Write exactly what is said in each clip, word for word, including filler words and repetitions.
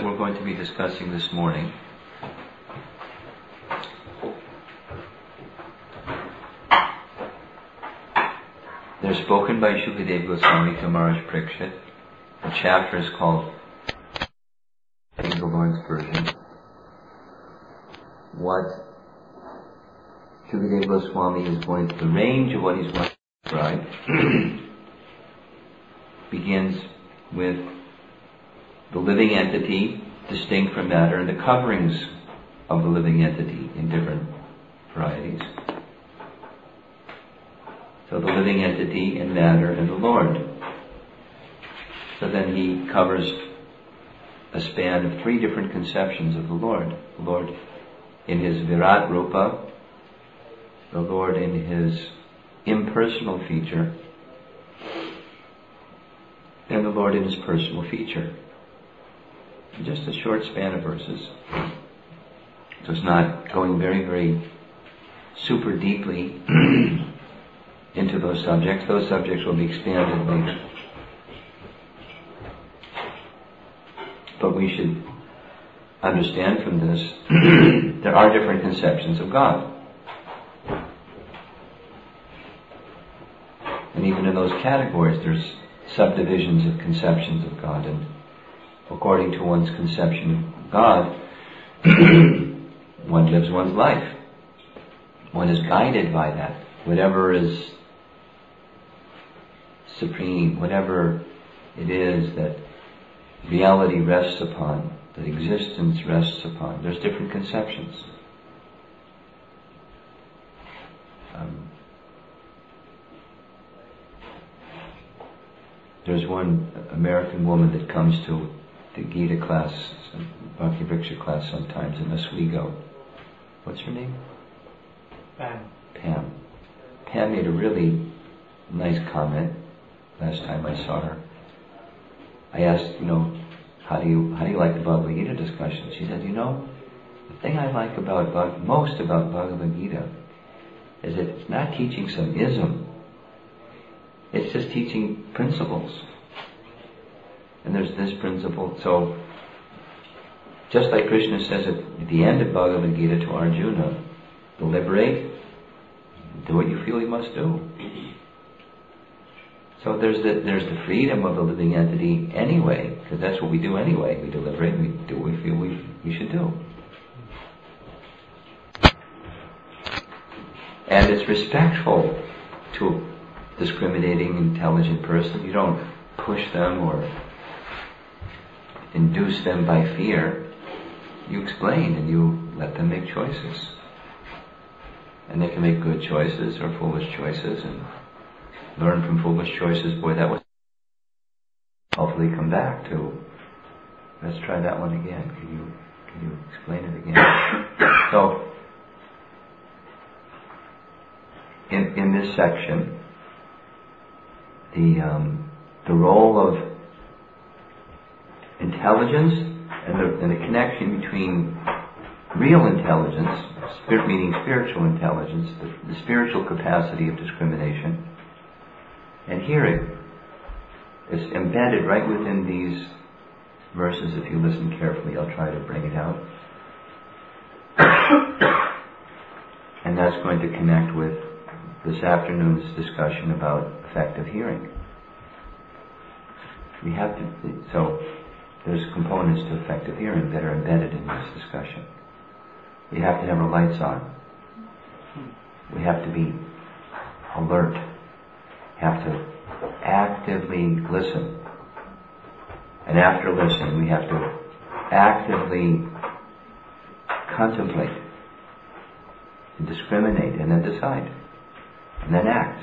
we're going to be discussing this morning they're spoken by Shukadeva Goswami to Maharaj Parikshit. The chapter is called, in the Lord's version, what Shukadeva Goswami is going to, the range of what he's going to describe begins with the living entity distinct from matter and the coverings of the living entity in different varieties. So the living entity and matter and the Lord. So then he covers a span of three different conceptions of the Lord. The Lord in his Virat Rupa, the Lord in his impersonal feature, and the Lord in his personal feature. Just a short span of verses. So it's not going very, very super deeply into those subjects. Those subjects will be expanded later. But we should understand from this there are different conceptions of God. And even in those categories there's subdivisions of conceptions of God, and according to one's conception of God, one lives one's life. One is guided by that. Whatever is supreme, whatever it is that reality rests upon, that existence rests upon, there's different conceptions. Um, there's one American woman that comes to the Gita class, Bhakti Vriksha class sometimes in Oswego. What's her name? Pam. Pam. Pam made a really nice comment last time I saw her. I asked, you know, how do you how do you like the Bhagavad Gita discussion? She said, you know, the thing I like about most about Bhagavad Gita is that it's not teaching some ism. It's just teaching principles. And there's this principle. So, just like Krishna says at the end of Bhagavad Gita to Arjuna, deliberate, do what you feel you must do. So there's the, there's the freedom of the living entity anyway, because that's what we do anyway. We deliberate, we do what we feel we, we should do. And it's respectful to a discriminating, intelligent person. You don't push them or induce them by fear. You explain and you let them make choices. And they can make good choices or foolish choices and learn from foolish choices. Boy, that was hopefully come back to, let's try that one again. Can you can you explain it again? So in in this section, the um, the role of intelligence and the, and the connection between real intelligence, spirit meaning spiritual intelligence, the, the spiritual capacity of discrimination, and hearing is embedded right within these verses. If you listen carefully, I'll try to bring it out. And that's going to connect with this afternoon's discussion about effective hearing. We have to, so there's components to effective hearing that are embedded in this discussion. We have to have our lights on. We have to be alert. Have to actively listen. And after listening, we have to actively contemplate and discriminate and then decide and then act.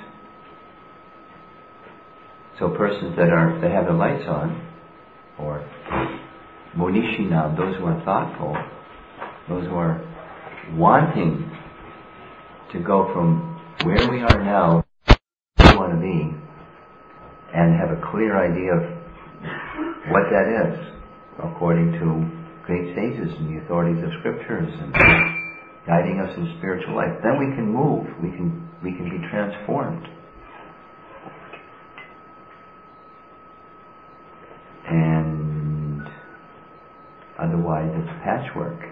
So persons that are that have their lights on, or monishinam, those who are thoughtful, those who are wanting to go from where we are now to where we want to be, and have a clear idea of what that is, according to great sages and the authorities of scriptures, and guiding us in spiritual life. Then we can move. We can we can be transformed. And Otherwise, it's patchwork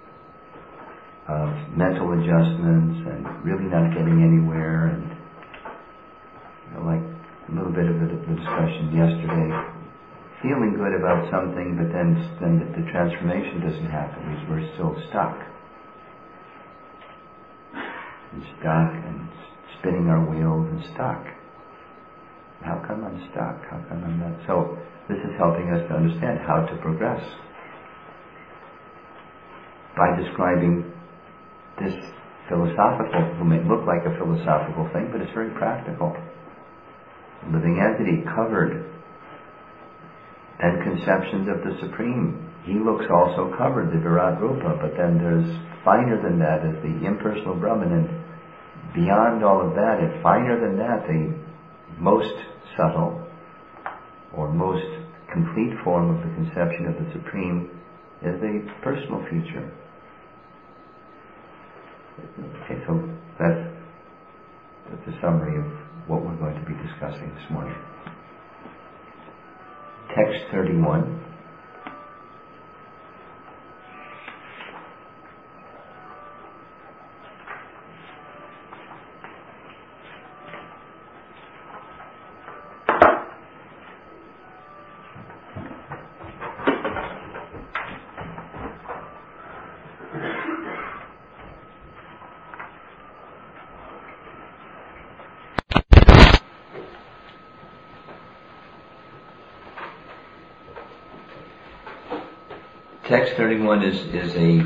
of mental adjustments and really not getting anywhere, and you know, like a little bit of the, the discussion yesterday, feeling good about something, but then then the, the transformation doesn't happen. We're still stuck, and stuck, and spinning our wheels and stuck. How come I'm stuck? How come I'm not? So this is helping us to understand how to progress by describing this philosophical, it may look like a philosophical thing, but it's very practical. Living entity covered, and conceptions of the Supreme. He looks also covered, the Virat Rupa, but then there's finer than that is the impersonal Brahman, and beyond all of that, and finer than that, the most subtle or most complete form of the conception of the Supreme is the personal future. Okay, so that's, that's a summary of what we're going to be discussing this morning. Text thirty-one. Text thirty-one is, is a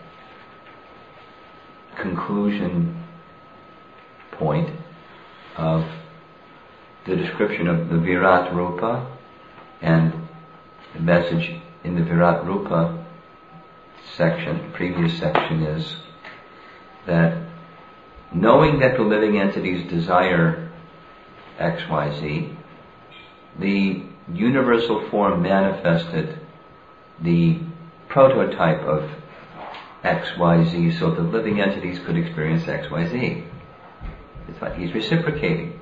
conclusion point of the description of the Virat Rupa, and the message in the Virat Rupa section, previous section, is that knowing that the living entities desire X Y Z, the universal form manifested the prototype of X Y Z so the living entities could experience X Y Z. It's like he's reciprocating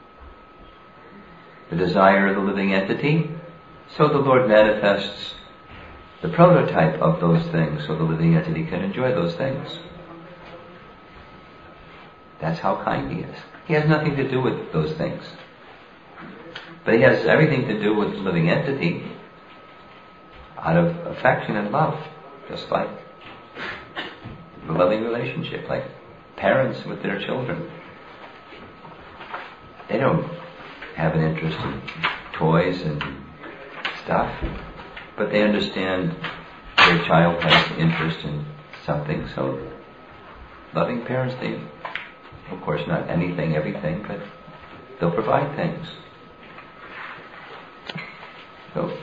the desire of the living entity, so the Lord manifests the prototype of those things so the living entity can enjoy those things. That's how kind he is. He has nothing to do with those things, but he has everything to do with the living entity out of affection and love, just like a loving relationship, like parents with their children. They don't have an interest in toys and stuff, but they understand their child has interest in something, so loving parents, they, of course not anything, everything, but they'll provide things. So,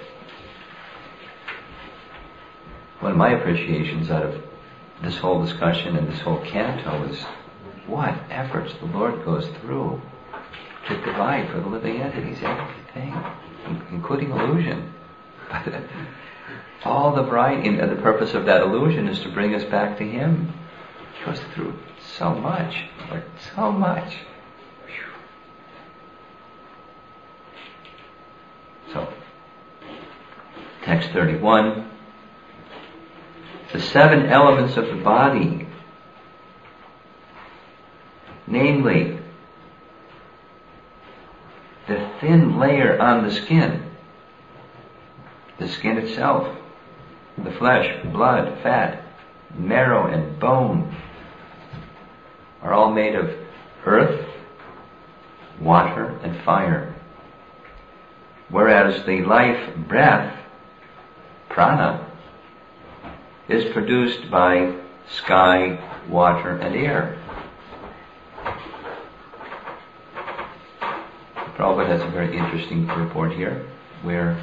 one of my appreciations out of this whole discussion and this whole canto is what efforts the Lord goes through to provide for the living entities, everything, including illusion. All the variety, and the purpose of that illusion is to bring us back to Him. He goes through so much, Lord, so much. So, text thirty-one. The seven elements of the body, namely the thin layer on the skin, the skin itself, the flesh, blood, fat, marrow, and bone, are all made of earth, water, and fire. Whereas the life breath, prana, is produced by sky, water, and air. Prabhupada has a very interesting purport here, where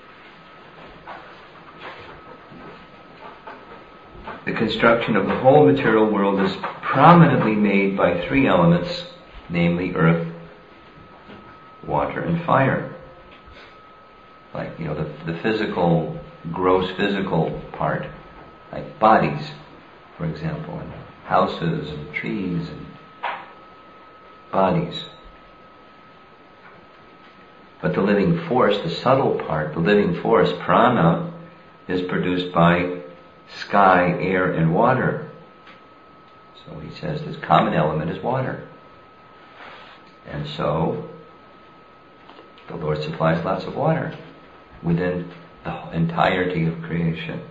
the construction of the whole material world is prominently made by three elements, namely earth, water, and fire. Like, you know, the, the physical, gross physical part, like bodies, for example, and houses and trees and bodies. But the living force, the subtle part, the living force, prana, is produced by sky, air, and water. So he says this common element is water. And so the Lord supplies lots of water within the entirety of creation.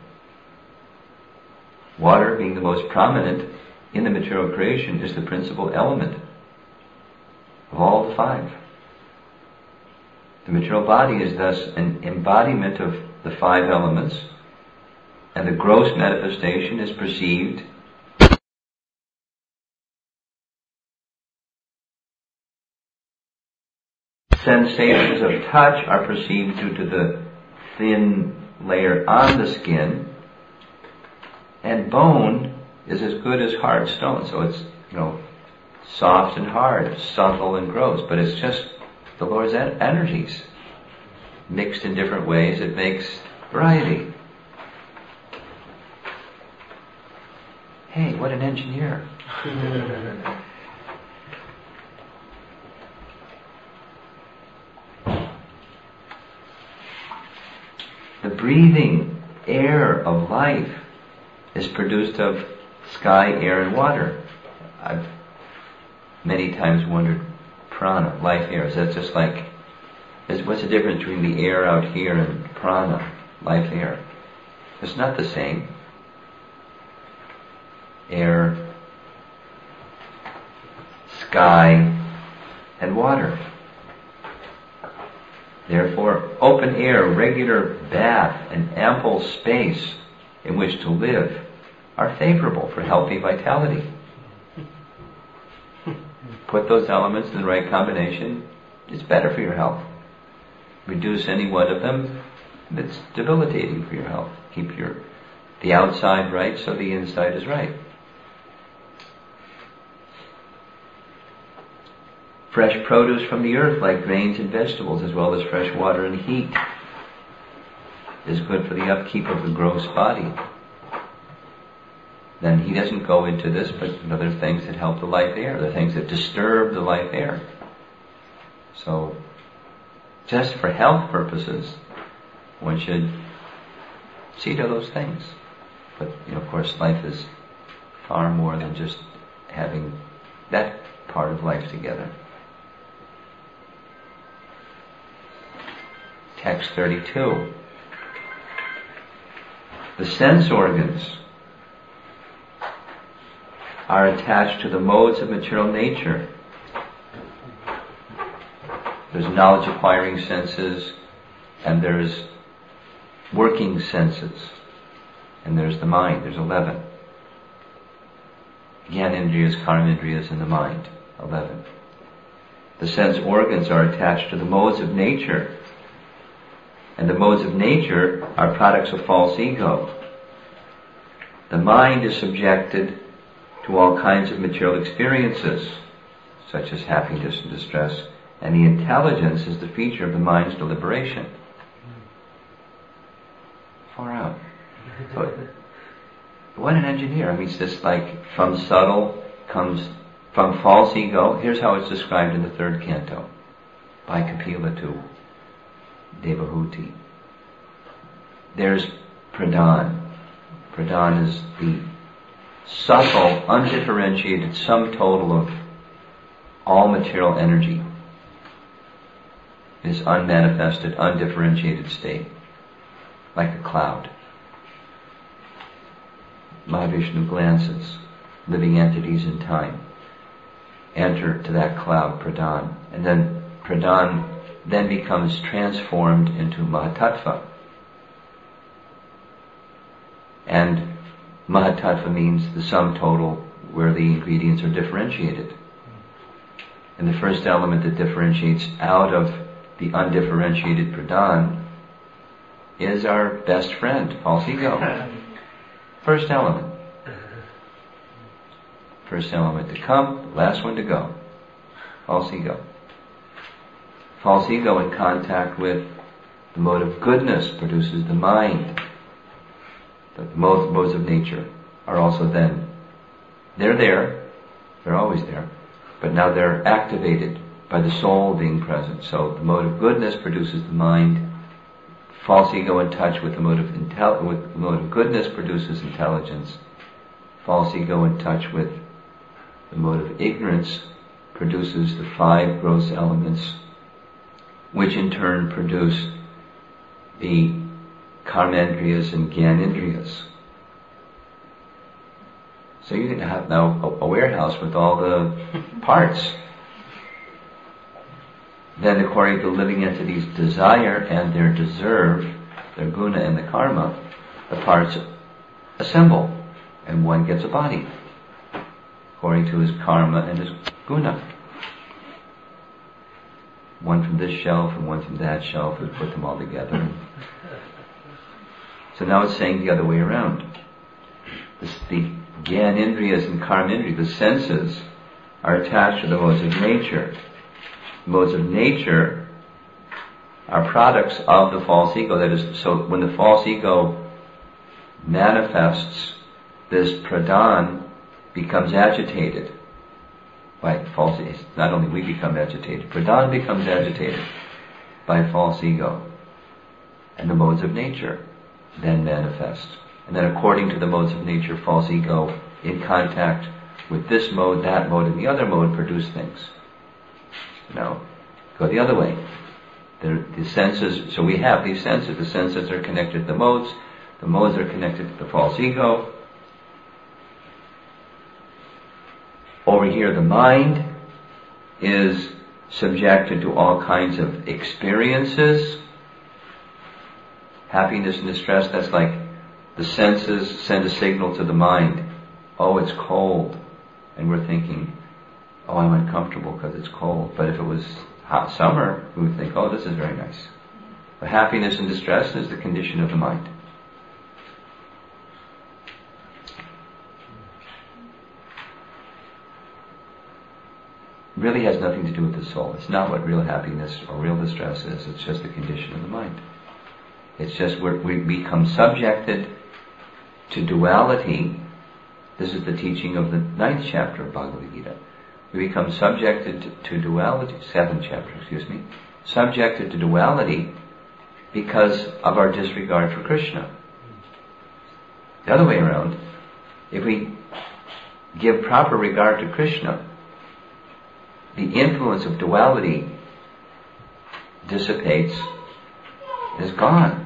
Water, being the most prominent in the material creation, is the principal element of all the five. The material body is thus an embodiment of the five elements, and the gross manifestation is perceived sensations of touch are perceived due to the thin layer on the skin, and bone is as good as hard stone. So it's, you know, soft and hard, subtle and gross, but it's just the Lord's en- energies mixed in different ways. It makes variety. Hey, what an engineer. The breathing air of life is produced of sky, air, and water. I've many times wondered, prana, life air, is that just like, is, what's the difference between the air out here and prana, life air? It's not the same. Air, sky, and water. Therefore, open air, regular bath, and ample space in which to live are favorable for healthy vitality. Put those elements in the right combination, it's better for your health. Reduce any one of them, it's debilitating for your health. Keep your the outside right so the inside is right. Fresh produce from the earth, like grains and vegetables, as well as fresh water and heat, is good for the upkeep of the gross body. Then he doesn't go into this, but other things that help the life air, the things that disturb the life air. So, just for health purposes, one should see to those things. But, you know, of course, life is far more than just having that part of life together. Text thirty-two. The sense organs are attached to the modes of material nature. There's knowledge-acquiring senses, and there's working senses, and there's the mind. There's eleven. Gyanendriyas, karmendriyas, and the mind. Eleven. The sense organs are attached to the modes of nature, and the modes of nature are products of false ego. The mind is subjected to all kinds of material experiences, such as happiness and distress, and the intelligence is the feature of the mind's deliberation. Far out. So, what an engineer. I mean, it's just like from subtle comes, from false ego. Here's how it's described in the third canto by Kapila to Devahuti. There's Pradhan. Pradhan is the subtle, undifferentiated sum total of all material energy. This unmanifested, undifferentiated state, like a cloud. Mahavishnu glances, living entities in time, enter to that cloud, Pradhan, and then Pradhan then becomes transformed into Mahatattva. And Mahatattva means the sum total where the ingredients are differentiated. And the first element that differentiates out of the undifferentiated Pradhan is our best friend, false ego. First element. First element to come, last one to go. False ego. False ego in contact with the mode of goodness produces the mind. The modes, modes of nature are also then, they're there, they're always there, but now they're activated by the soul being present. So the mode of goodness produces the mind false ego in touch with the mode of intel- with the mode of goodness produces intelligence. False ego in touch with the mode of ignorance produces the five gross elements, which in turn produce the karmendriyas and gyanendriyas. So you can have now a, a warehouse with all the parts. Then according to living entities' desire and their deserve, their guna and the karma, the parts assemble and one gets a body according to his karma and his guna. One from this shelf and one from that shelf, we put them all together. So now it's saying the other way around. This, the gyanendriyas and karmendriyas, the senses, are attached to the modes of nature. The modes of nature are products of the false ego. That is, so when the false ego manifests, this pradhan becomes agitated by false ego. Not only we become agitated, pradhan becomes agitated by false ego. And the modes of nature then manifest. And then according to the modes of nature, false ego in contact with this mode, that mode, and the other mode produce things. Now, go the other way. The, the senses, so we have these senses. The senses are connected to the modes. The modes are connected to the false ego. Over here, the mind is subjected to all kinds of experiences. Happiness and distress, that's like the senses send a signal to the mind. Oh, it's cold. And we're thinking, oh, I'm uncomfortable because it's cold. But if it was hot summer, we would think, oh, this is very nice. But happiness and distress is the condition of the mind. Really has nothing to do with the soul. It's not what real happiness or real distress is. It's just the condition of the mind. It's just we're, we become subjected to duality. This is the teaching of the ninth chapter of Bhagavad Gita. We become subjected to, to duality, seventh chapter, excuse me, subjected to duality because of our disregard for Krishna. The other way around, if we give proper regard to Krishna, the influence of duality dissipates, is gone.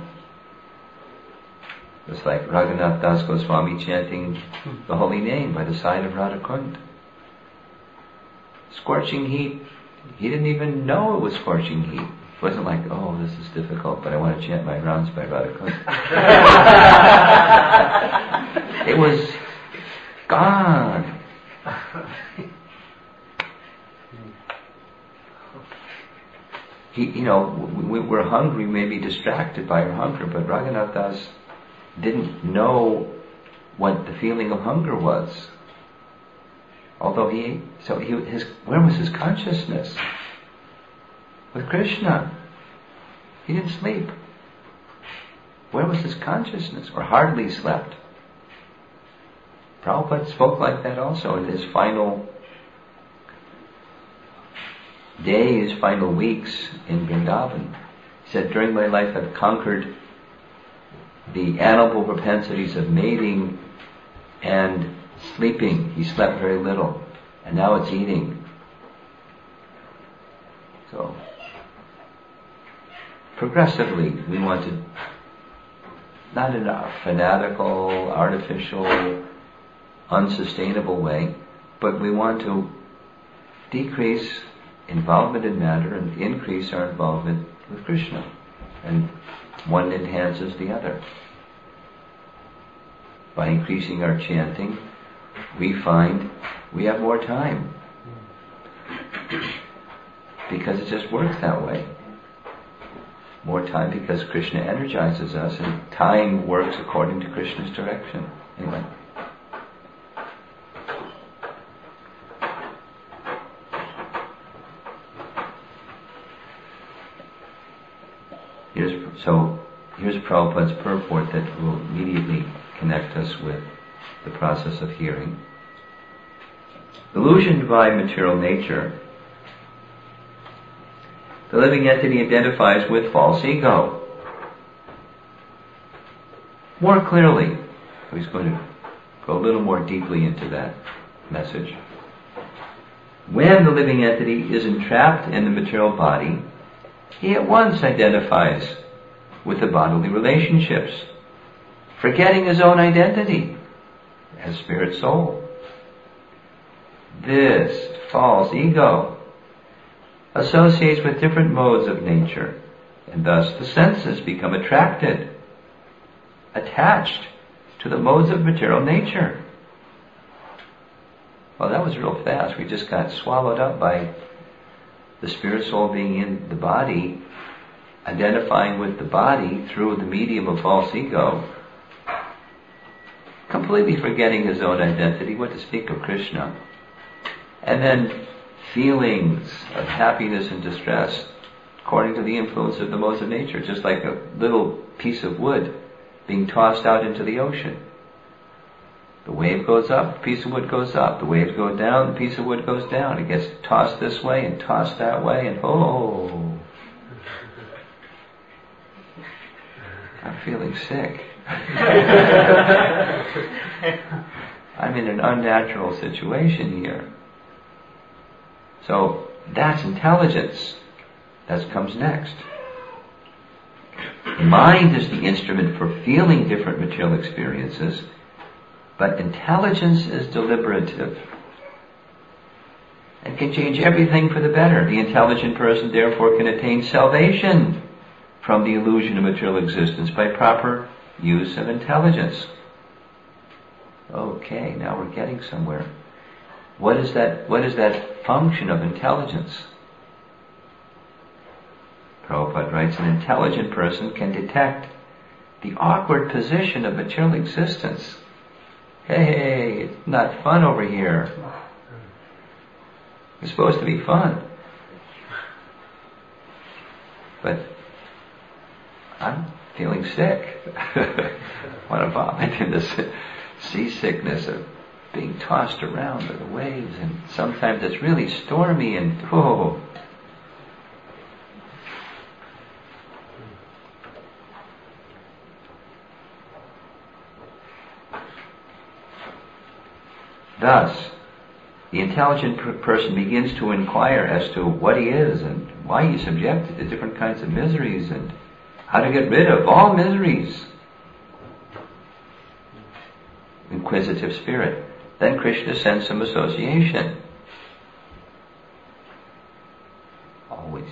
It's like Raghunath Das Goswami chanting the holy name by the side of Radha Kund. Scorching heat. He didn't even know it was scorching heat. It wasn't like, oh, this is difficult, but I want to chant my rounds by Radha Kund. It was gone. He, you know, we, we're hungry, we may be distracted by our hunger, but Raghunath Das didn't know what the feeling of hunger was. Although he, so he, his, where was his consciousness? With Krishna. He didn't sleep. Where was his consciousness? Or hardly slept. Prabhupada spoke like that also in his final days, final weeks in Vrindavan. He said, during my life I've conquered the animal propensities of mating and sleeping. He slept very little. And now it's eating. So, progressively we want to, not in a fanatical, artificial, unsustainable way, but we want to decrease involvement in matter and increase our involvement with Krishna. And one enhances the other. By increasing our chanting, we find we have more time. Because it just works that way. More time because Krishna energizes us, and time works according to Krishna's direction. Anyway. Here's, so, here's Prabhupada's purport that will immediately connect us with the process of hearing. Illusioned by material nature, the living entity identifies with false ego. more clearly. He's going to go a little more deeply into that message. When the living entity is entrapped in the material body, he at once identifies with the bodily relationships, forgetting his own identity as spirit soul. This false ego associates with different modes of nature, and thus the senses become attracted, attached to the modes of material nature. Well, that was real fast. We just got swallowed up by the spirit soul being in the body, identifying with the body through the medium of false ego, completely forgetting his own identity, what to speak of Krishna. And then feelings of happiness and distress according to the influence of the modes of nature, just like a little piece of wood being tossed out into the ocean. The wave goes up, the piece of wood goes up. The waves go down, the piece of wood goes down. It gets tossed this way and tossed that way, and oh, I'm feeling sick. I'm in an unnatural situation here. So that's intelligence. That comes next. The mind is the instrument for feeling different material experiences, but intelligence is deliberative and can change everything for the better. The intelligent person therefore can attain salvation from the illusion of material existence by proper use of intelligence. Okay, now we're getting somewhere. What is that, what is that function of intelligence? Prabhupada writes, an intelligent person can detect the awkward position of material existence. Hey, it's not fun over here. It's supposed to be fun. But I'm feeling sick. I want to vomit in this seasickness of being tossed around by the waves, and sometimes it's really stormy and oh. Thus, the intelligent per- person begins to inquire as to what he is and why he's subjected to different kinds of miseries and how to get rid of all miseries. Inquisitive spirit. Then Krishna sends some association. Always.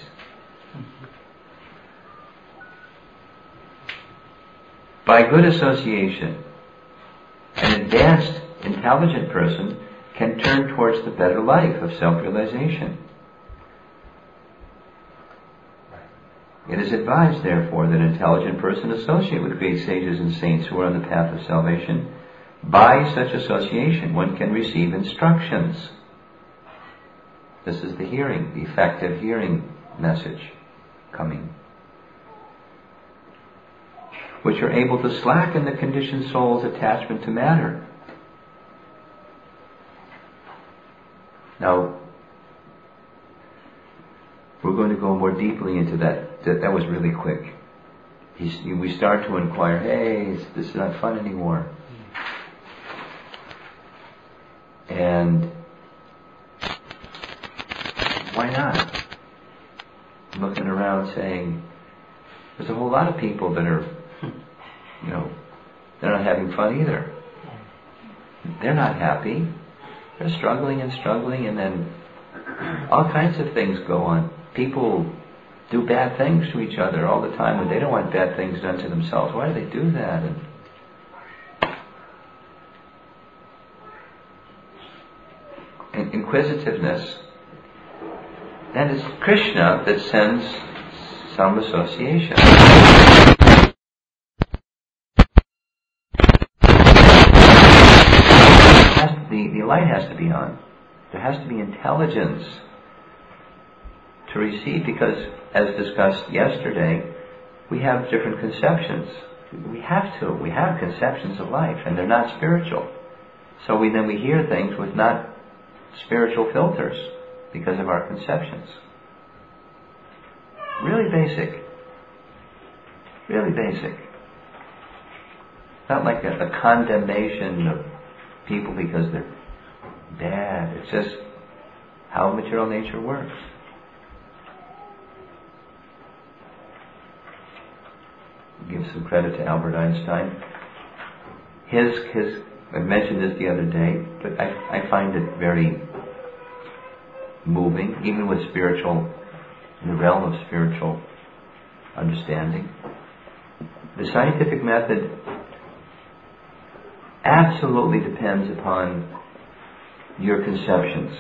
By good association, an advanced, intelligent person can turn towards the better life of self-realization. It is advised, therefore, that an intelligent person associate with great sages and saints who are on the path of salvation. By such association, one can receive instructions. This is the hearing, the effective hearing message coming, which are able to slacken the conditioned soul's attachment to matter. Now, we're going to go more deeply into that. That, that was really quick. He's, we start to inquire, hey, this is not fun anymore. And why not? I'm looking around saying, there's a whole lot of people that are, you know, they're not having fun either. They're not happy. They're struggling and struggling, and then all kinds of things go on. People do bad things to each other all the time when they don't want bad things done to themselves. Why do they do that? And And inquisitiveness, and it's Krishna that sends some association. The, the light has to be on. There has to be intelligence to receive, because, as discussed yesterday, we have different conceptions. We have to. We have conceptions of life, and they're not spiritual. So we then we hear things with not spiritual filters because of our conceptions. Really basic. Really basic. not like a, a condemnation of people because they're bad. It's just how material nature works. Give some credit to Albert Einstein. His, his, I mentioned this the other day, but I, I find it very moving, even with spiritual, in the realm of spiritual understanding. The scientific method absolutely depends upon your conceptions.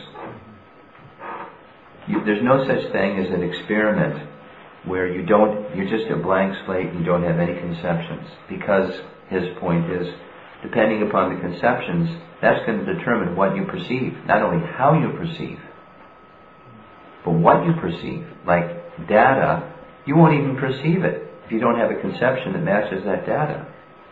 You, there's no such thing as an experiment where you don't, you're just a blank slate and you don't have any conceptions. Because his point is, depending upon the conceptions, that's going to determine what you perceive. Not only how you perceive, but what you perceive. Like data, you won't even perceive it if you don't have a conception that matches that data.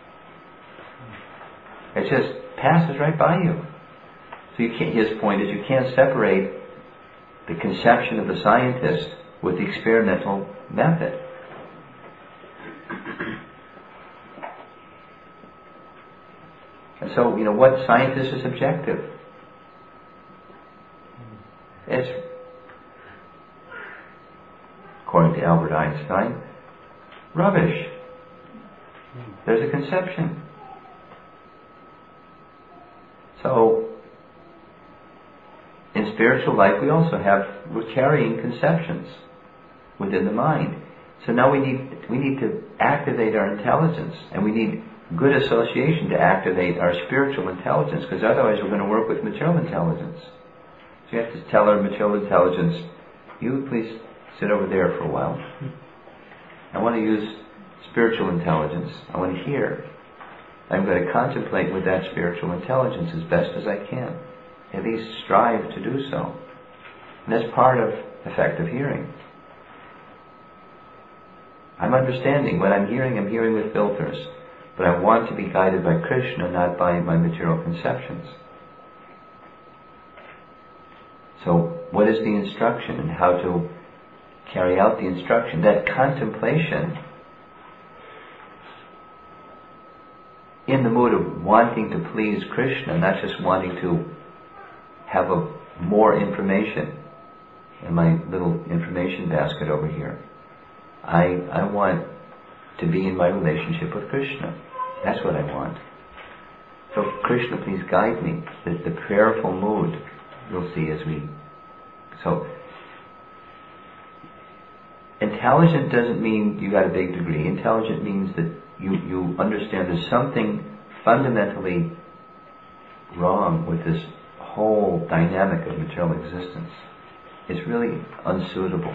It just passes right by you. So you can't, his point is you can't separate the conception of the scientist with the experimental method. And so, you know, what scientist is objective? It's, according to Albert Einstein, rubbish. There's a conception. So, in spiritual life, we also have, we're carrying conceptions within the mind. So now we need, we need to activate our intelligence, and we need good association to activate our spiritual intelligence, because otherwise we're going to work with material intelligence. So you have to tell our material intelligence, you please sit over there for a while. I want to use spiritual intelligence. I want to hear. I'm going to contemplate with that spiritual intelligence as best as I can. At least strive to do so. And that's part of effective hearing. I'm understanding. What I'm hearing, I'm hearing with filters. But I want to be guided by Krishna, not by my material conceptions. So, what is the instruction and how to carry out the instruction? That contemplation, in the mood of wanting to please Krishna, not just wanting to have a more information in my little information basket over here. I I want to be in my relationship with Krishna. That's what I want. So Krishna, please guide me. The, the prayerful mood, you'll see as we... So, intelligent doesn't mean you got a big degree. Intelligent means that you, you understand there's something fundamentally wrong with this whole dynamic of material existence. It's really unsuitable.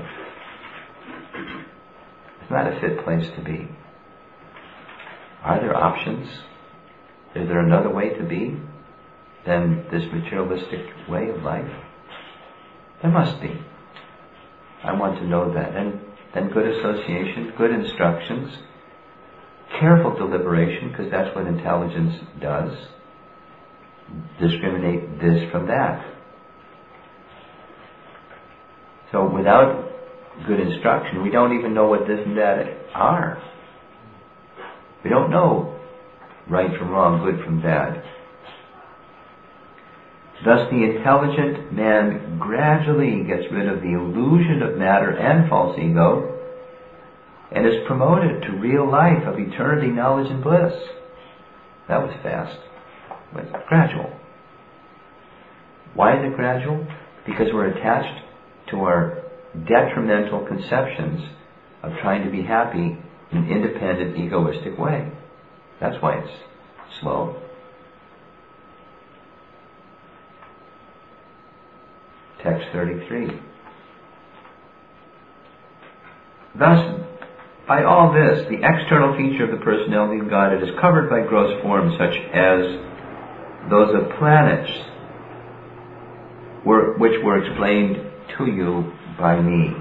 It's not a fit place to be. Are there options? Is there another way to be than this materialistic way of life? There must be. I want to know that. And then good association, good instructions, careful deliberation, because that's what intelligence does. Discriminate this from that. So without good instruction, we don't even know what this and that are. We don't know right from wrong, good from bad. Thus the intelligent man gradually gets rid of the illusion of matter and false ego and is promoted to real life of eternity, knowledge and bliss. That was fast. It was gradual. Why is it gradual? Because we're attached to our detrimental conceptions of trying to be happy in an independent, egoistic way. That's why it's slow. Text thirty-three. Thus, by all this, the external feature of the personality of Godhead is covered by gross forms such as those of planets, were, which were explained to you by me.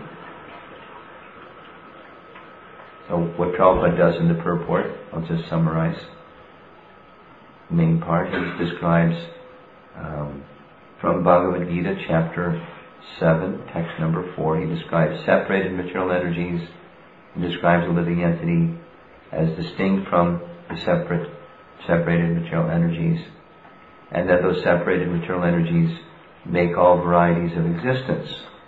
So what Prabhupada does in the purport, I'll just summarize the main part. He describes um, from Bhagavad Gita chapter seven, text number four, he describes separated material energies. He describes a living entity as distinct from the separate separated material energies, and that those separated material energies make all varieties of existence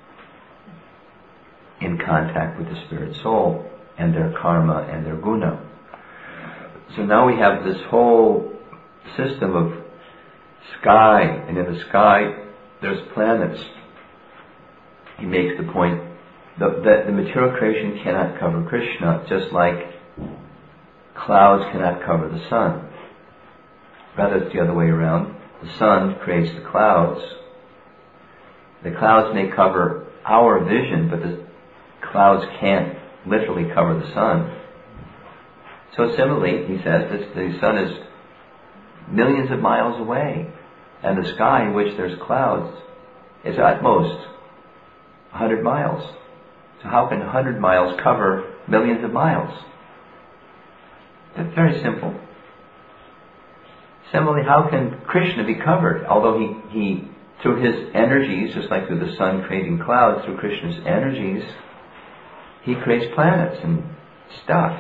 in contact with the spirit soul and their karma and their guna. So now we have this whole system of sky, and in the sky there's planets. He makes the point that, that the material creation cannot cover Krishna, just like clouds cannot cover the sun. Rather, it's the other way around. The sun creates the clouds. The clouds may cover our vision, but the clouds can't literally cover the sun. So similarly, he says that the sun is millions of miles away, and the sky in which there's clouds is at most one hundred miles. So how can one hundred miles cover millions of miles? That's very simple. Similarly, how can Krishna be covered? Although he, he, through his energies, just like through the sun creating clouds, through Krishna's energies, he creates planets and stuff.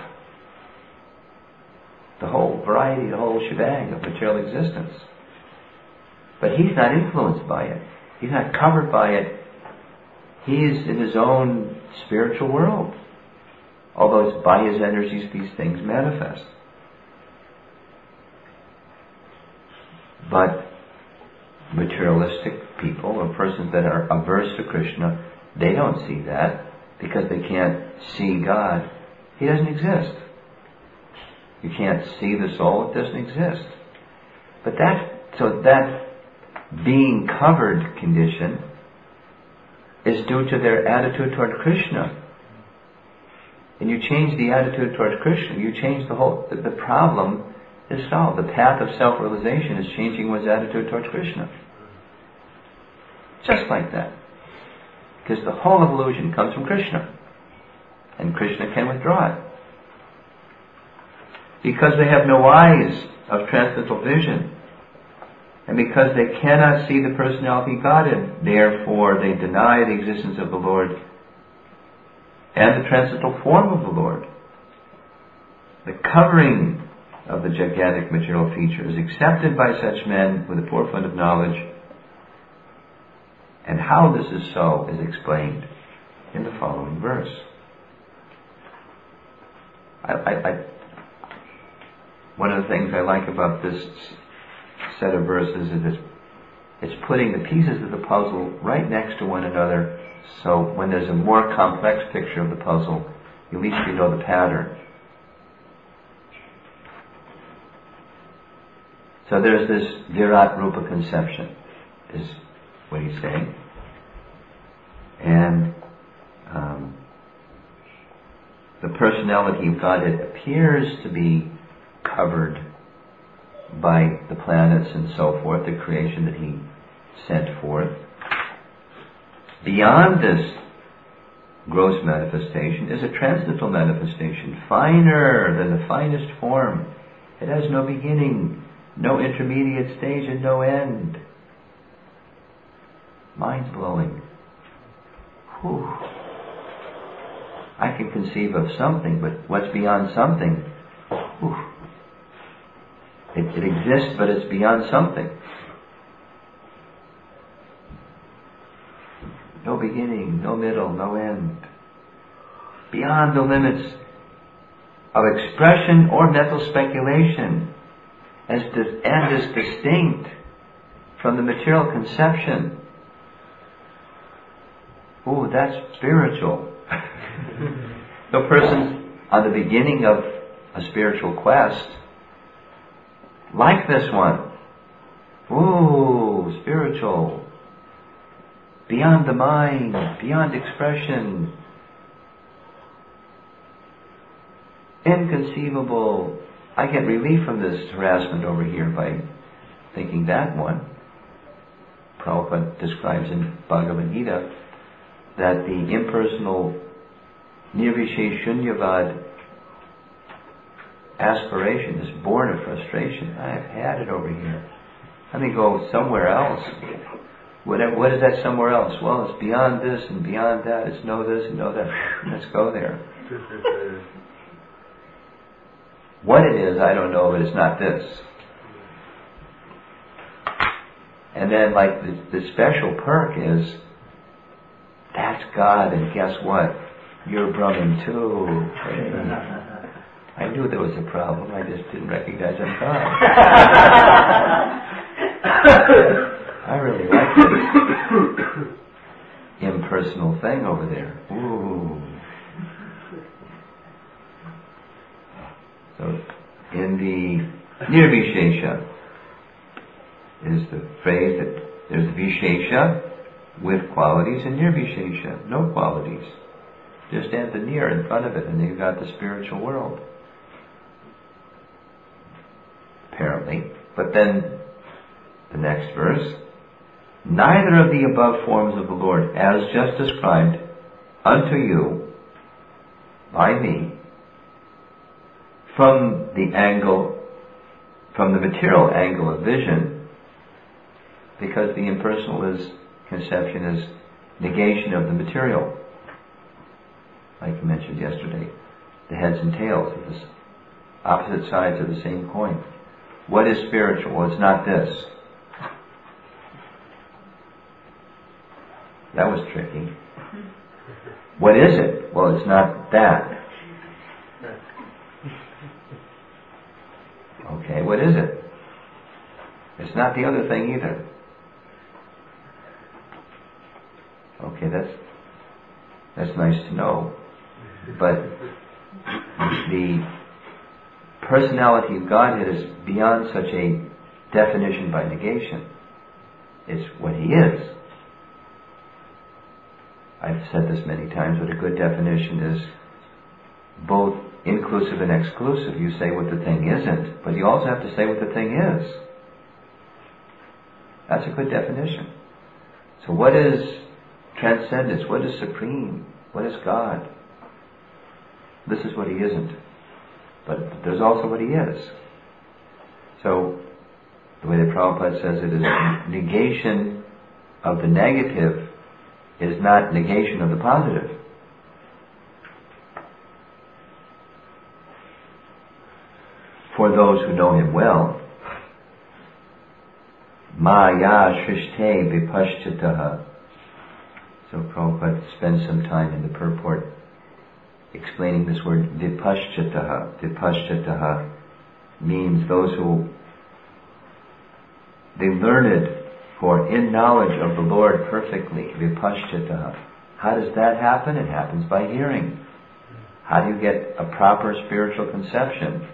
The whole variety, the whole shebang of material existence. But he's not influenced by it. He's not covered by it. He's in his own spiritual world. Although it's by his energies these things manifest. But materialistic people or persons that are averse to Krishna, they don't see that because they can't see God. He doesn't exist. You can't see the soul, it doesn't exist. But that, so that being covered condition is due to their attitude toward Krishna. And you change the attitude toward Krishna, you change the whole, the, the problem is solved. The path of self-realization is changing one's attitude towards Krishna. Just like that. Because the whole of illusion comes from Krishna. And Krishna can withdraw it. Because they have no eyes of transcendental vision. And because they cannot see the personality Godhead, therefore they deny the existence of the Lord and the transcendental form of the Lord. The covering of the gigantic material feature is accepted by such men with a poor fund of knowledge. And how this is so is explained in the following verse. I, I, I, one of the things I like about this set of verses is it's, it's putting the pieces of the puzzle right next to one another, so when there's a more complex picture of the puzzle, at least you know the pattern. So there's this Virat Rupa conception, is what he's saying. And um, the personality of Godhead appears to be covered by the planets and so forth, the creation that he sent forth. Beyond this gross manifestation is a transcendental manifestation, finer than the finest form. It has no beginning, no intermediate stage, and no end. Mind-blowing. Whew. I can conceive of something, but what's beyond something? Whew. It, it exists, but it's beyond something. No beginning, no middle, no end. Beyond the limits of expression or mental speculation, as dis- and is distinct from the material conception. Ooh, that's spiritual. The person on the beginning of a spiritual quest, like this one, ooh, spiritual, beyond the mind, beyond expression, inconceivable. I get relief from this harassment over here by thinking that one. Prabhupada describes in Bhagavad Gita that the impersonal Nirvishesh Shunyavad aspiration is born of frustration. I've had it over here. Let me go somewhere else. What, what is that somewhere else? Well, it's beyond this and beyond that. It's know this and know that. Let's go there. What it is, I don't know, but it's not this. And then, like, the, the special perk is, that's God, and guess what? You're Brahman too. I knew there was a problem, I just didn't recognize I'm God. I really like this impersonal thing over there. Ooh. So, in the Nirvishesha is the phrase that there's Vishesha with qualities and Nirvishesha, no qualities. Just add the near in front of it and you've got the spiritual world. Apparently. But then, the next verse, neither of the above forms of the Lord, as just described, unto you, by me, from the angle, from the material angle of vision, because the impersonal is, conception is negation of the material. Like you mentioned yesterday, the heads and tails of the opposite sides of the same coin. What is spiritual? Well, it's not this. That was tricky. What is it? Well, it's not that. Okay, what is it? It's not the other thing either. Okay, that's that's nice to know. But the personality of Godhead is beyond such a definition by negation. It's what He is. I've said this many times, but a good definition is both inclusive and exclusive. You say what the thing isn't, but you also have to say what the thing is. That's a good definition. So what is transcendence? What is supreme? What is God? This is what He isn't. But there's also what He is. So, the way that Prabhupada says it is, negation of the negative is not negation of the positive. For those who know Him well, Maya Shrishte Vipashchitaha. So Prabhupada spends some time in the purport explaining this word Vipashchitaha. Vipashchitaha means those who, they learned for in knowledge of the Lord perfectly. Vipashchitaha. How does that happen? It happens by hearing. How do you get a proper spiritual conception?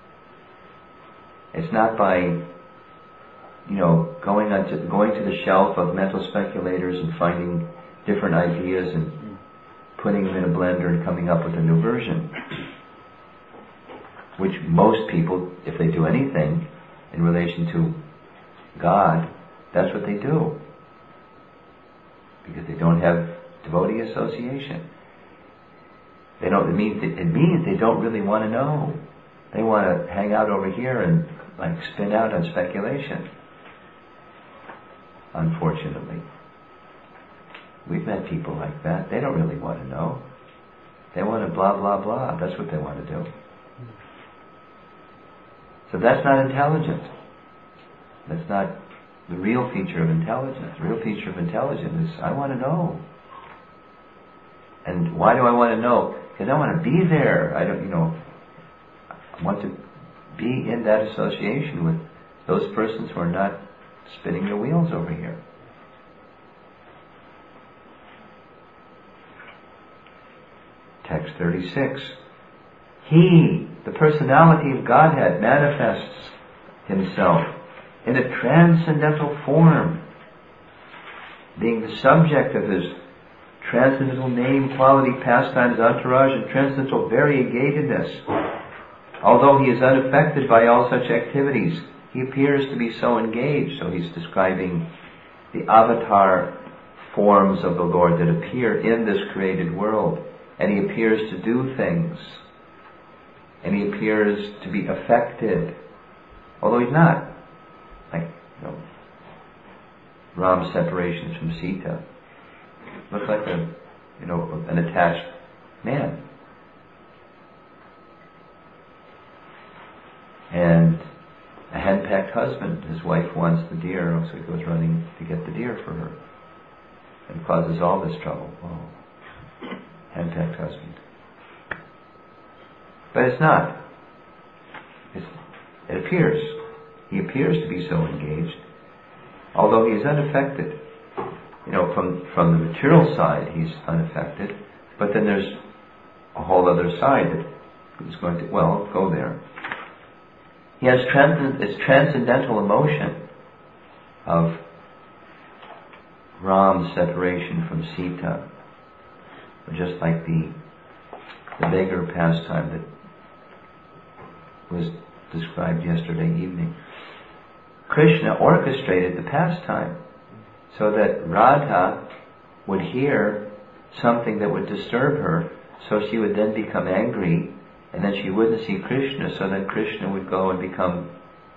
It's not by, you know, going on to, going to the shelf of mental speculators and finding different ideas and putting them in a blender and coming up with a new version. Which most people, if they do anything in relation to God, that's what they do. Because they don't have devotee association. They don't, it means, it means they don't really want to know. They want to hang out over here and like spin out on speculation. Unfortunately. We've met people like that. They don't really want to know. They want to blah, blah, blah. That's what they want to do. So that's not intelligent. That's not the real feature of intelligence. The real feature of intelligence is, I want to know. And why do I want to know? Because I want to be there. I don't, you know, I want to be in that association with those persons who are not spinning their wheels over here. Text thirty-six. He, the personality of Godhead, manifests Himself in a transcendental form, being the subject of His transcendental name, quality, pastimes, entourage, and transcendental variegatedness. Although He is unaffected by all such activities, He appears to be so engaged. So He's describing the avatar forms of the Lord that appear in this created world. And He appears to do things. And He appears to be affected. Although He's not. Like, you know, Ram's separation from Sita. Looks like a, you know, an attached man. And a hen-pecked husband, his wife wants the deer, so he goes running to get the deer for her. And causes all this trouble. Oh, hen-pecked husband. But it's not. It's, it appears. He appears to be so engaged, although he is unaffected. You know, from, from the material side, he's unaffected, but then there's a whole other side that is going to, well, go there. He has trans- it's transcendental emotion of Ram's separation from Sita, just like the the beggar pastime that was described yesterday evening. Krishna orchestrated the pastime so that Radha would hear something that would disturb her, so she would then become angry, and then she wouldn't see Krishna, so then Krishna would go and become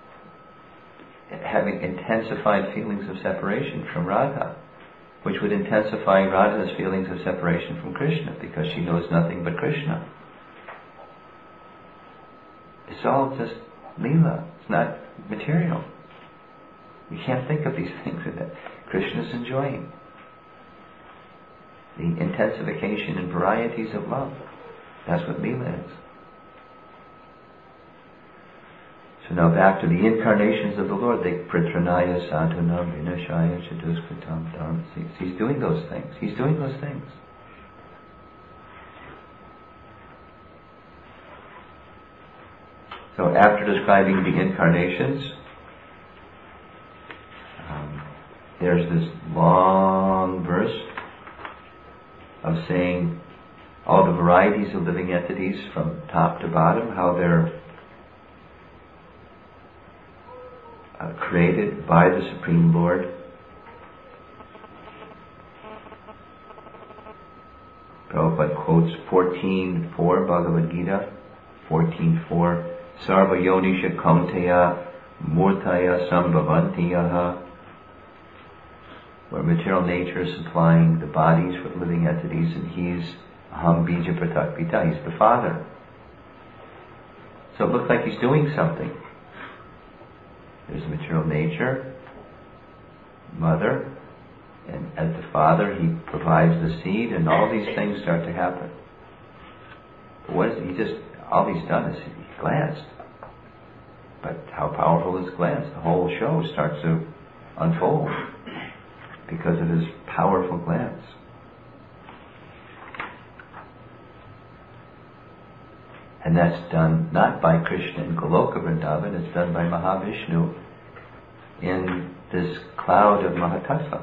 having intensified feelings of separation from Radha, which would intensify Radha's feelings of separation from Krishna, because she knows nothing but Krishna. It's all just Leela. It's not material. You can't think of these things that Krishna's enjoying. The intensification and varieties of love. That's what Leela is. So now back to the incarnations of the Lord. They pritranaya sadhunam vinashaya chaduskritam dharma. He's doing those things. He's doing those things. So after describing the incarnations, um, there's this long verse of saying all the varieties of living entities from top to bottom, how they're uh, created by the Supreme Lord. Prabhupada quotes fourteen four Bhagavad Gita, fourteen four. Sarva yonisha kaunteya murtaya sambhavantiyaha, where material nature is supplying the bodies for living entities, and he's aham bija pratakpita, he's the Father. So it looks like he's doing something. There's material nature, mother, and as the Father he provides the seed, and all these things start to happen. But what is he just, all he's done is he glanced. But how powerful is glance? The whole show starts to unfold because of his powerful glance. And that's done not by Krishna in Goloka Vrindavan, it's done by Mahavishnu in this cloud of Mahatattva.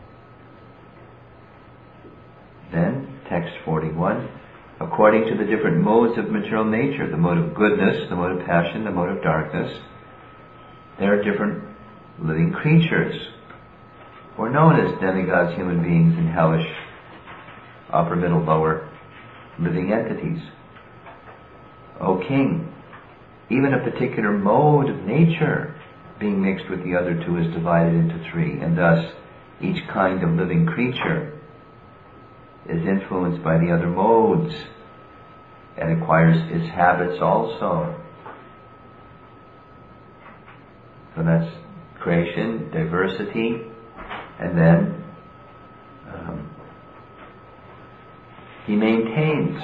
Then, text forty-one, according to the different modes of material nature, the mode of goodness, the mode of passion, the mode of darkness, there are different living creatures, who are known as demigods, human beings, and hellish, upper, middle, lower, living entities. O King, even a particular mode of nature, being mixed with the other two, is divided into three, and thus each kind of living creature is influenced by the other modes and acquires its habits also. So that's creation, diversity, and then um, he maintains,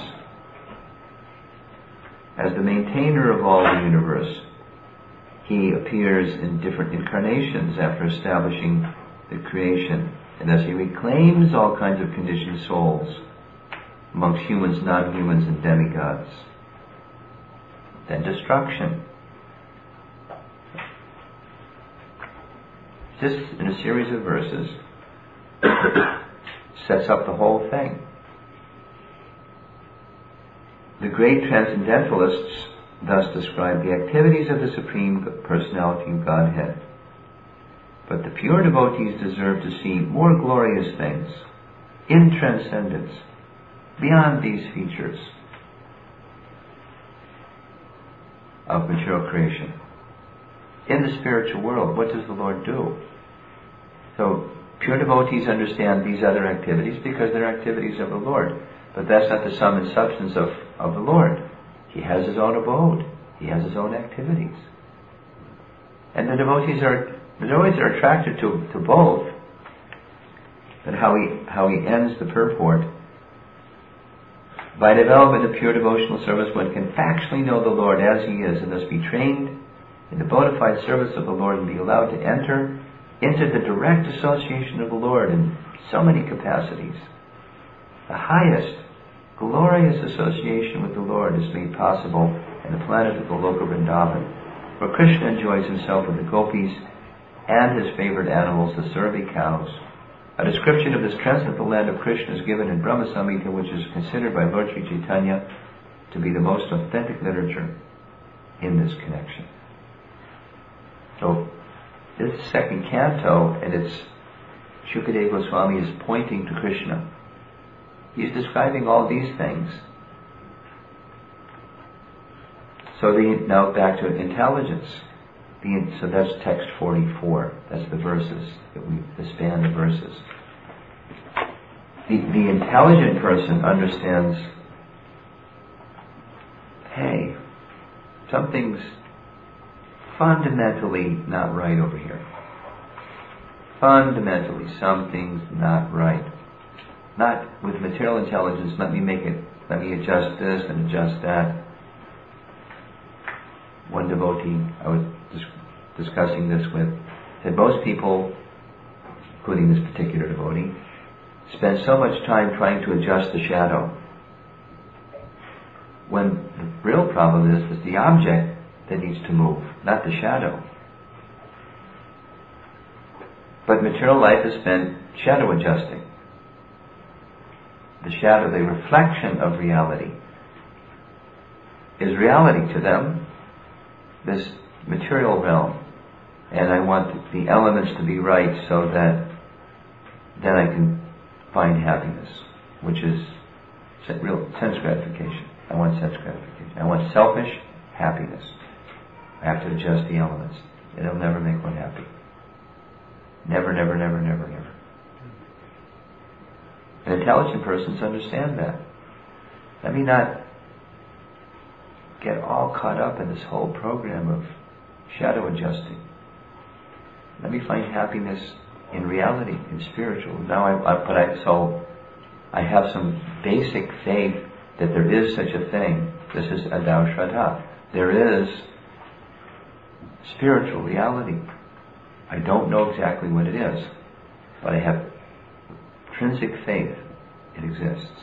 as the maintainer of all the universe, he appears in different incarnations after establishing the creation. And as he reclaims all kinds of conditioned souls amongst humans, non-humans, and demigods. Then destruction. Just in a series of verses sets up the whole thing. The great transcendentalists thus describe the activities of the Supreme Personality of Godhead. But the pure devotees deserve to see more glorious things in transcendence, beyond these features of material creation. In the spiritual world, what does the Lord do? So, pure devotees understand these other activities because they're activities of the Lord. But that's not the sum and substance of, of the Lord. He has his own abode. He has his own activities. And the devotees are the devotees are attracted to, to both. But how he how he ends the purport. By development of pure devotional service, one can factually know the Lord as He is, and thus be trained in the bona fide service of the Lord, and be allowed to enter into the direct association of the Lord in so many capacities. The highest, glorious association with the Lord is made possible in the planet of the Goloka Vrindavan, where Krishna enjoys himself with the gopis and his favorite animals, the Surabhi cows. A description of this transcendental land of Krishna is given in Brahma Samhita, which is considered by Lord Sri Chaitanya to be the most authentic literature in this connection. So, this second canto, and it's Shukadeva Goswami is pointing to Krishna. He's describing all these things. So the, now back to intelligence. The, so that's text forty-four. That's the verses, that we, the span of verses. The, the intelligent person understands, hey, something's fundamentally not right over here. Fundamentally, something's not right. Not with material intelligence, let me make it, let me adjust this and adjust that. One devotee I was dis- discussing this with said most people, including this particular devotee, spend so much time trying to adjust the shadow, when the real problem is, is the object that needs to move, not the shadow. But material life is spent shadow adjusting. The shadow, the reflection of reality, is reality to them, this material realm. And I want the elements to be right so that then I can find happiness, which is real sense gratification. I want sense gratification. I want selfish happiness. I have to adjust the elements. It'll never make one happy. Never, never, never, never, never. And intelligent persons understand that. Let me not get all caught up in this whole program of shadow adjusting. Let me find happiness in reality, in spiritual. Now I, I but I so I have some basic faith that there is such a thing. This is Adau Shraddha. There is spiritual reality. I don't know exactly what it is, but I have intrinsic faith it exists.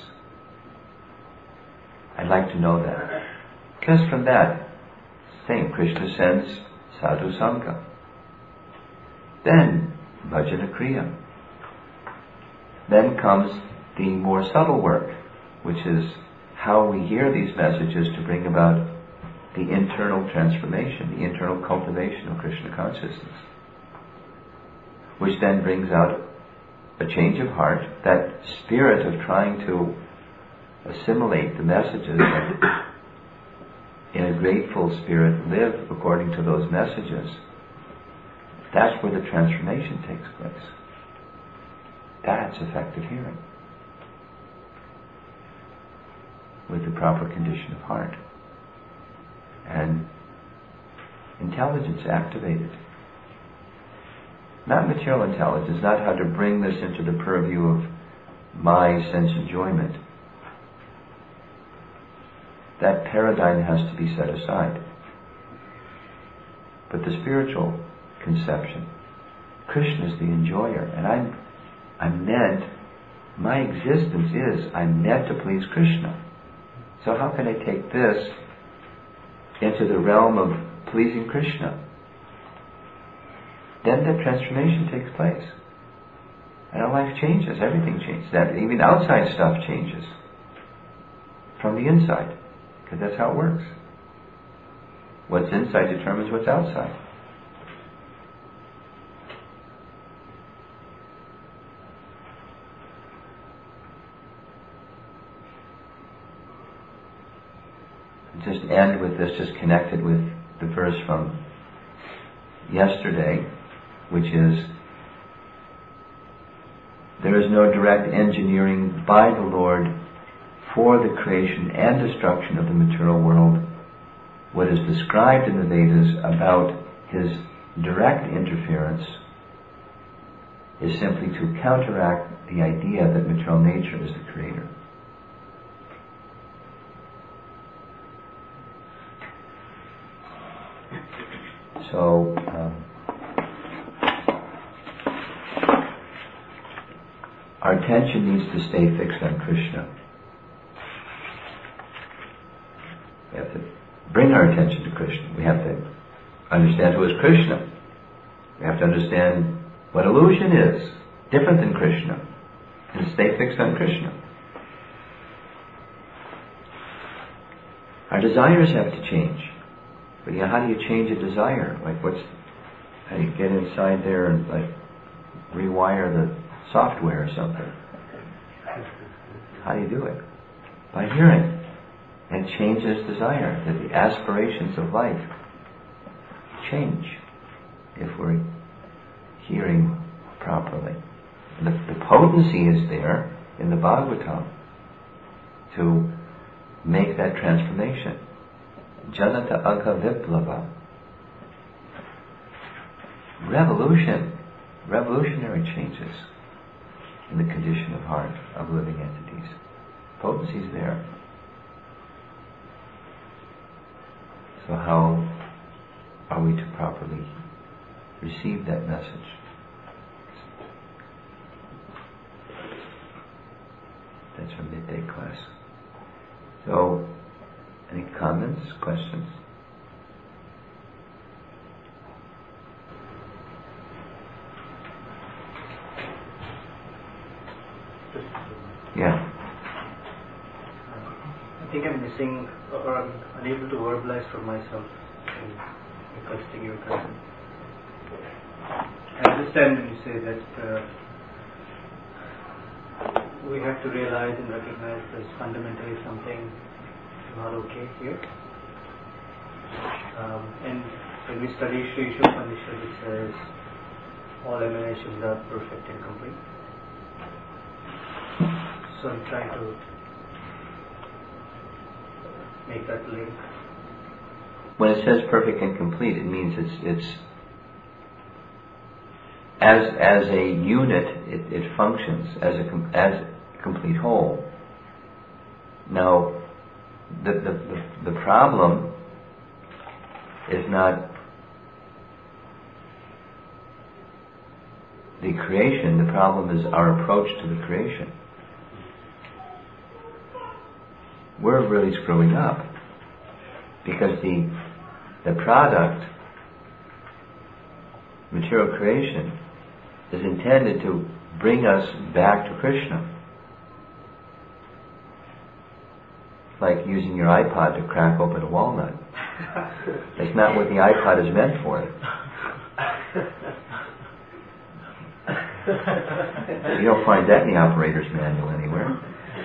I'd like to know that. Because from that, Saint Krishna sends Sadhu Sangha. Then, Bhajana Kriya. Then comes the more subtle work, which is how we hear these messages to bring about the internal transformation, the internal cultivation of Krishna consciousness, which then brings out a change of heart, that spirit of trying to assimilate the messages and in a grateful spirit live according to those messages. That's where the transformation takes place. That's effective hearing, with the proper condition of heart and intelligence activated. Not material intelligence, not how to bring this into the purview of my sense enjoyment. That paradigm has to be set aside. But the spiritual conception, Krishna is the enjoyer, and I'm I'm meant, my existence is, I'm meant to please Krishna. So how can I take this into the realm of pleasing Krishna? Then the transformation takes place. And our life changes, everything changes. That even outside stuff changes from the inside, because that's how it works. What's inside determines what's outside. I'll just end with this, just connected with the verse from yesterday, which is, there is no direct engineering by the Lord for the creation and destruction of the material world. What is described in the Vedas about His direct interference is simply to counteract the idea that material nature is the creator. So, um, our attention needs to stay fixed on Krishna. We have to bring our attention to Krishna. We have to understand who is Krishna. We have to understand what illusion is, different than Krishna, and stay fixed on Krishna. Our desires have to change. But yeah, how do you change a desire? Like what's, how do you get inside there and like rewire the software or something? How do you do it? By hearing. And change this desire, that the aspirations of life change if we're hearing properly. And the, the potency is there in the Bhagavatam to make that transformation. Janata Agha Viplava. Revolution, revolutionary changes in the condition of heart of living entities. Potency is there. So how are we to properly receive that message? That's our midday class. So, any comments, questions? Yeah. I think I'm missing or I'm unable to verbalize for myself in requesting your presence. I understand when you say that uh, we have to realize and recognize there's fundamentally something not okay here. Um, and when we study Sri Upanishad, it says all emanations are perfect and complete. So I'm trying to make that link. When it says perfect and complete, it means it's it's as as a unit, it, it functions as a as a complete whole. Now, the the the, the problem is not the creation. The problem is our approach to the creation. We're really screwing up because the the product, material creation, is intended to bring us back to Krishna. It's like using your iPod to crack open a walnut. That's not what the iPod is meant for. You don't find that in the operator's manual anywhere.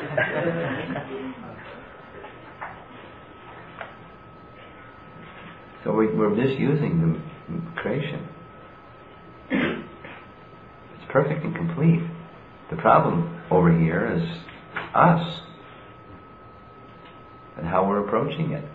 So we, we're misusing the creation. It's perfect and complete. The problem over here is us and how we're approaching it.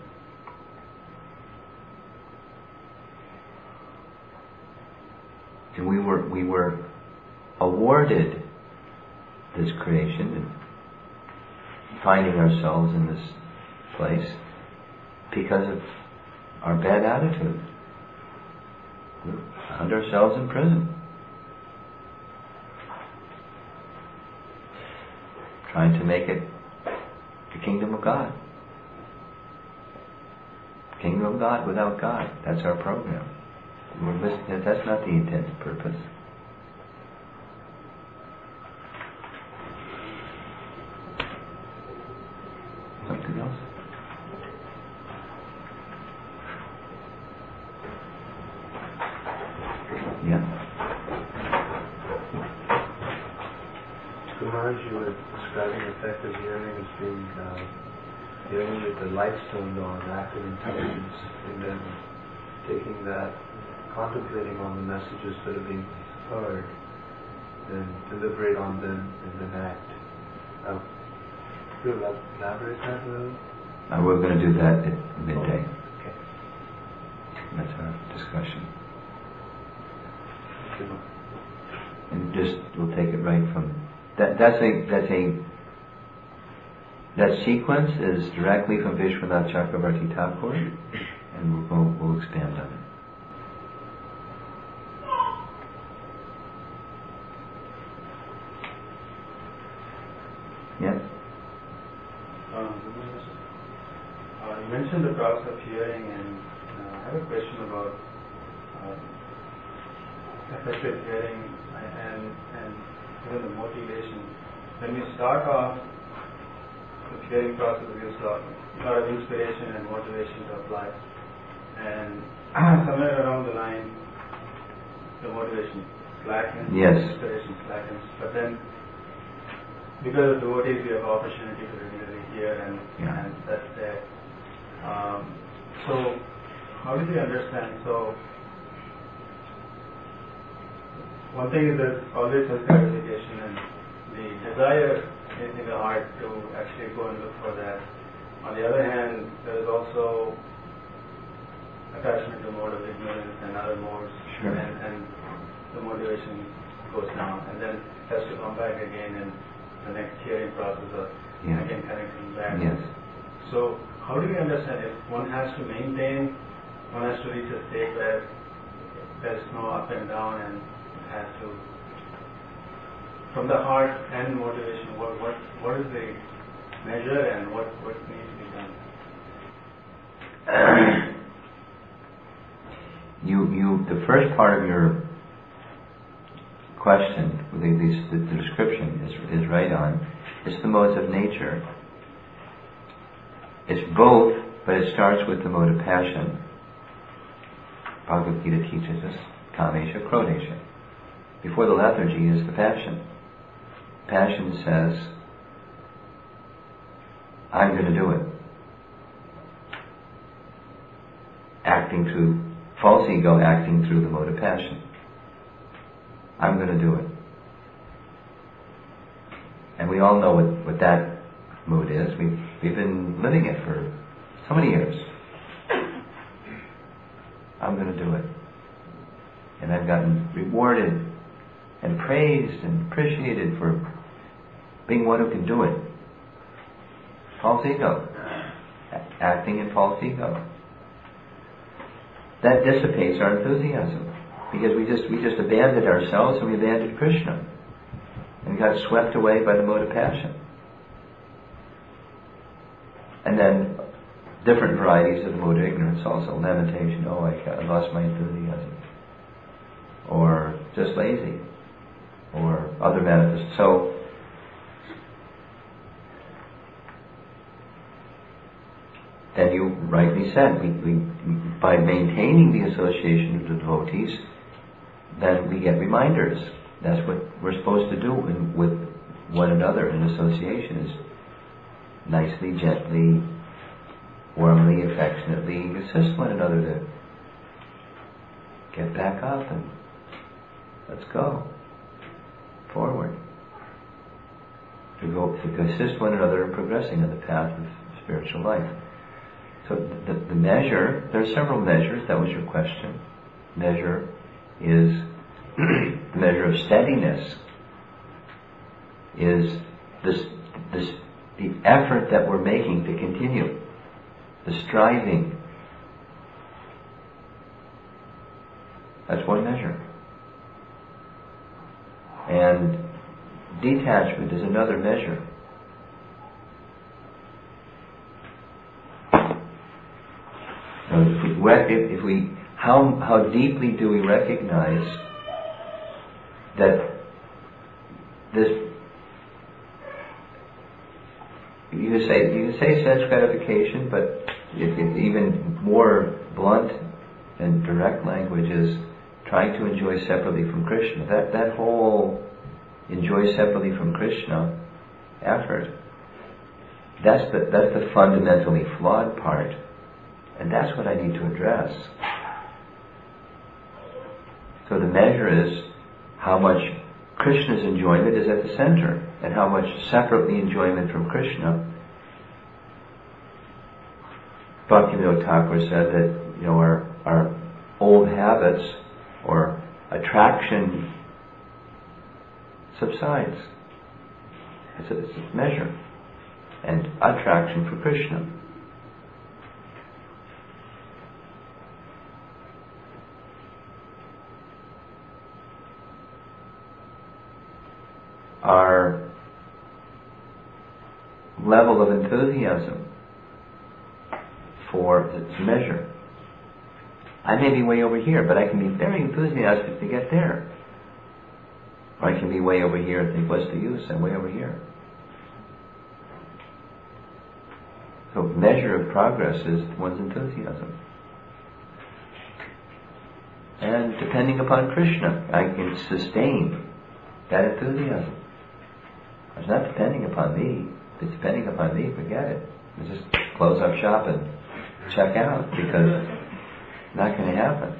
And we were we were awarded this creation and finding ourselves in this place because of our bad attitude. We found ourselves in prison, trying to make it the kingdom of God. Kingdom of God without God. That's our program. We're listening. That's not the intended purpose. Something else? Yeah. Maharaj, you were describing effective hearing as being uh, dealing with the light turned on, active intelligence, and then taking that, contemplating on the messages that are being heard, then deliberate on them, and then act. Uh, could you elaborate that a little? Uh, we're going to do that at midday. Oh, okay. That's our discussion. And just we'll take it right from that. That's a that's a that sequence is directly from Vishwanath Chakravarti Thakur, and we'll we'll, we'll expand on it. Yes. Um, uh, you mentioned the process of hearing, and uh, I have a question about uh, effective hearing and and even the motivation. When we start off the hearing process, gives a lot of inspiration and motivation to apply, and somewhere around the line, the motivation slackens, yes. inspiration slackens, but then because of devotees, we have opportunity to regularly hear, and, yeah. and that's there. Um, so, how do we understand? So, one thing is there's always self-gratification and the desire in, in the heart to actually go and look for that. On the other hand, there is also attachment to mode of ignorance and other modes, sure. and, and the motivation goes down, and then has to come back again and the next hearing process of yeah. again connecting back. Yes. So how do we understand if one has to maintain, one has to reach a state where there's no up and down and has to, from the heart and motivation, what what what is the measure and what, what needs to be done? you you the first part of your question, the, the, the description is, is right on. It's the modes of nature. It's both, but it starts with the mode of passion. Bhagavad Gita teaches us Kamesha, Krodesha. Before the lethargy is the passion. Passion says, I'm going to do it. Acting through, false ego acting through the mode of passion. I'm going to do it. And we all know what, what that mood is. We've, we've been living it for so many years. I'm going to do it. And I've gotten rewarded and praised and appreciated for being one who can do it. False ego. A- acting in false ego. That dissipates our enthusiasm. Because we just we just abandoned ourselves and we abandoned Krishna. And got swept away by the mode of passion. And then different varieties of the mode of ignorance also. Lamentation, oh I, I lost my enthusiasm. Or just lazy. Or other manifestations. So then you rightly said, we, we, by maintaining the association of the devotees, then we get reminders. That's what we're supposed to do in, with one another in association, is nicely, gently, warmly, affectionately assist one another to get back up and let's go forward. To go to assist one another in progressing on the path of spiritual life. So the, the measure, there are several measures, that was your question. Measure is the measure of steadiness is this, this, the effort that we're making to continue, the striving. That's one measure. And detachment is another measure. So if we, if, if we how how deeply do we recognize that this, you can say you can say sense gratification, but it, it, even more blunt and direct language is trying to enjoy separately from Krishna. That that whole enjoy separately from Krishna effort, that's the that's the fundamentally flawed part, and that's what I need to address. So the measure is how much Krishna's enjoyment is at the center, and how much separately enjoyment from Krishna. Bhaktivinoda Thakur said that, you know, our, our old habits or attraction subsides. It's a, it's a measure. And attraction for Krishna. Our level of enthusiasm for its measure. I may be way over here, but I can be very enthusiastic to get there. Or I can be way over here and think, what's the use? I'm way over here. So measure of progress is one's enthusiasm. And depending upon Krishna, I can sustain that enthusiasm. It's not depending upon me. If it's depending upon me, forget it. I just close up shop and check out, because it's not going to happen.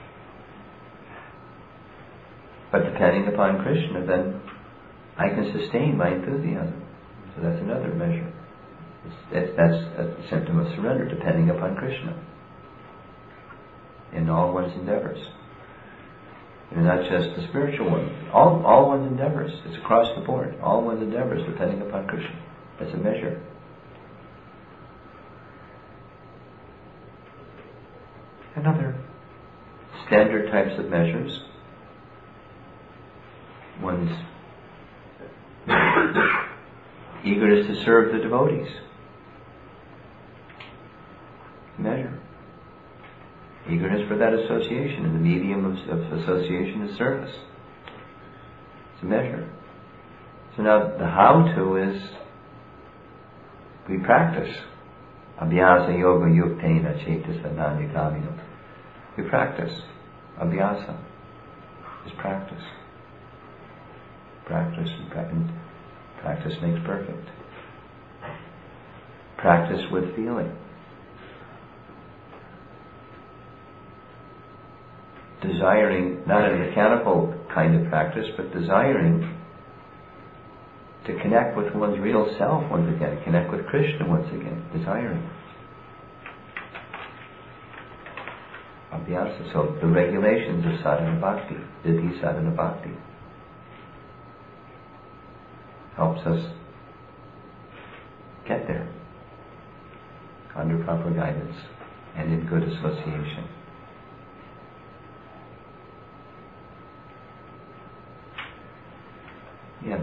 But depending upon Krishna, then I can sustain my enthusiasm. So that's another measure. It's, it's, that's a symptom of surrender, depending upon Krishna in all one's endeavors. And not just the spiritual ones, all, all one's endeavors. It's across the board. All one's endeavors depending upon Krishna. That's a measure. Another standard types of measures. One's eagerness to serve the devotees. Measure. Eagerness for that association, and the medium of, of association is service. It's a measure. So now the how-to is we practice. Abhyasa yoga yuktena cetasa nanigamino. We practice. Abhyasa is practice. Practice and practice makes perfect. Practice with feeling. Desiring, not a mechanical kind of practice, but desiring to connect with one's real self once again, connect with Krishna once again, desiring. Abhyasa, so the regulations of sadhana bhakti, vidhi sadhana bhakti, helps us get there under proper guidance and in good association. Yes.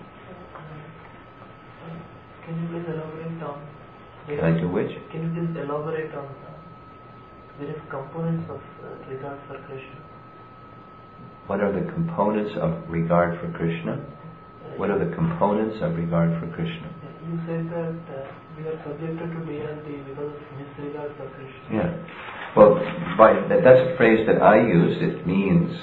Can you please elaborate on? Can I do which? Can you please elaborate on uh, various components of uh, regard for Krishna? What are the components of regard for Krishna? What are the components of regard for Krishna? You said that uh, we are subjected to D L T because of misregard for Krishna. Yeah. Well, by, that, that's a phrase that I use. It means,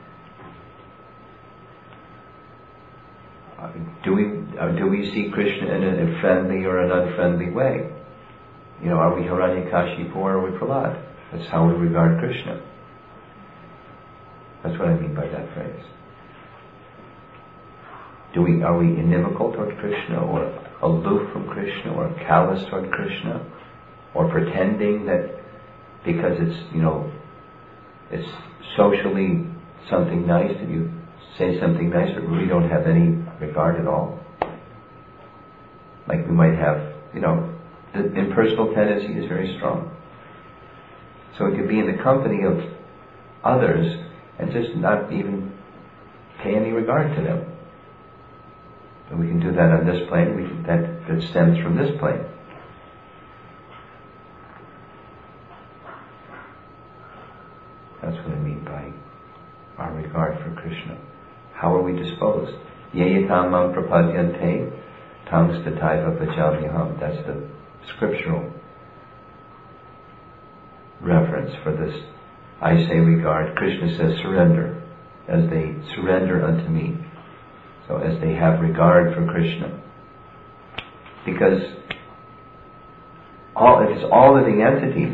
uh, do we uh, do we see Krishna in a, a friendly or an unfriendly way? You know, are we Hiranyakashipu or are we Prahlad? That's how we regard Krishna. That's what I mean by that phrase. Do we, are we inimical toward Krishna, or aloof from Krishna, or callous toward Krishna, or pretending that because it's, you know, it's socially something nice that you say something nice, but we don't have any regard at all? Like we might have, you know, the impersonal tendency is very strong. So we could be in the company of others and just not even pay any regard to them. And we can do that on this plane. We can, that, that stems from this plane. That's what I mean by our regard for Krishna. How are we disposed? Yeyatam mam prapadyante tam stataiva bhajamyaham. That's the scriptural reference for this. I say regard. Krishna says surrender. As they surrender unto me. So as they have regard for Krishna. Because all, if it's all living entities,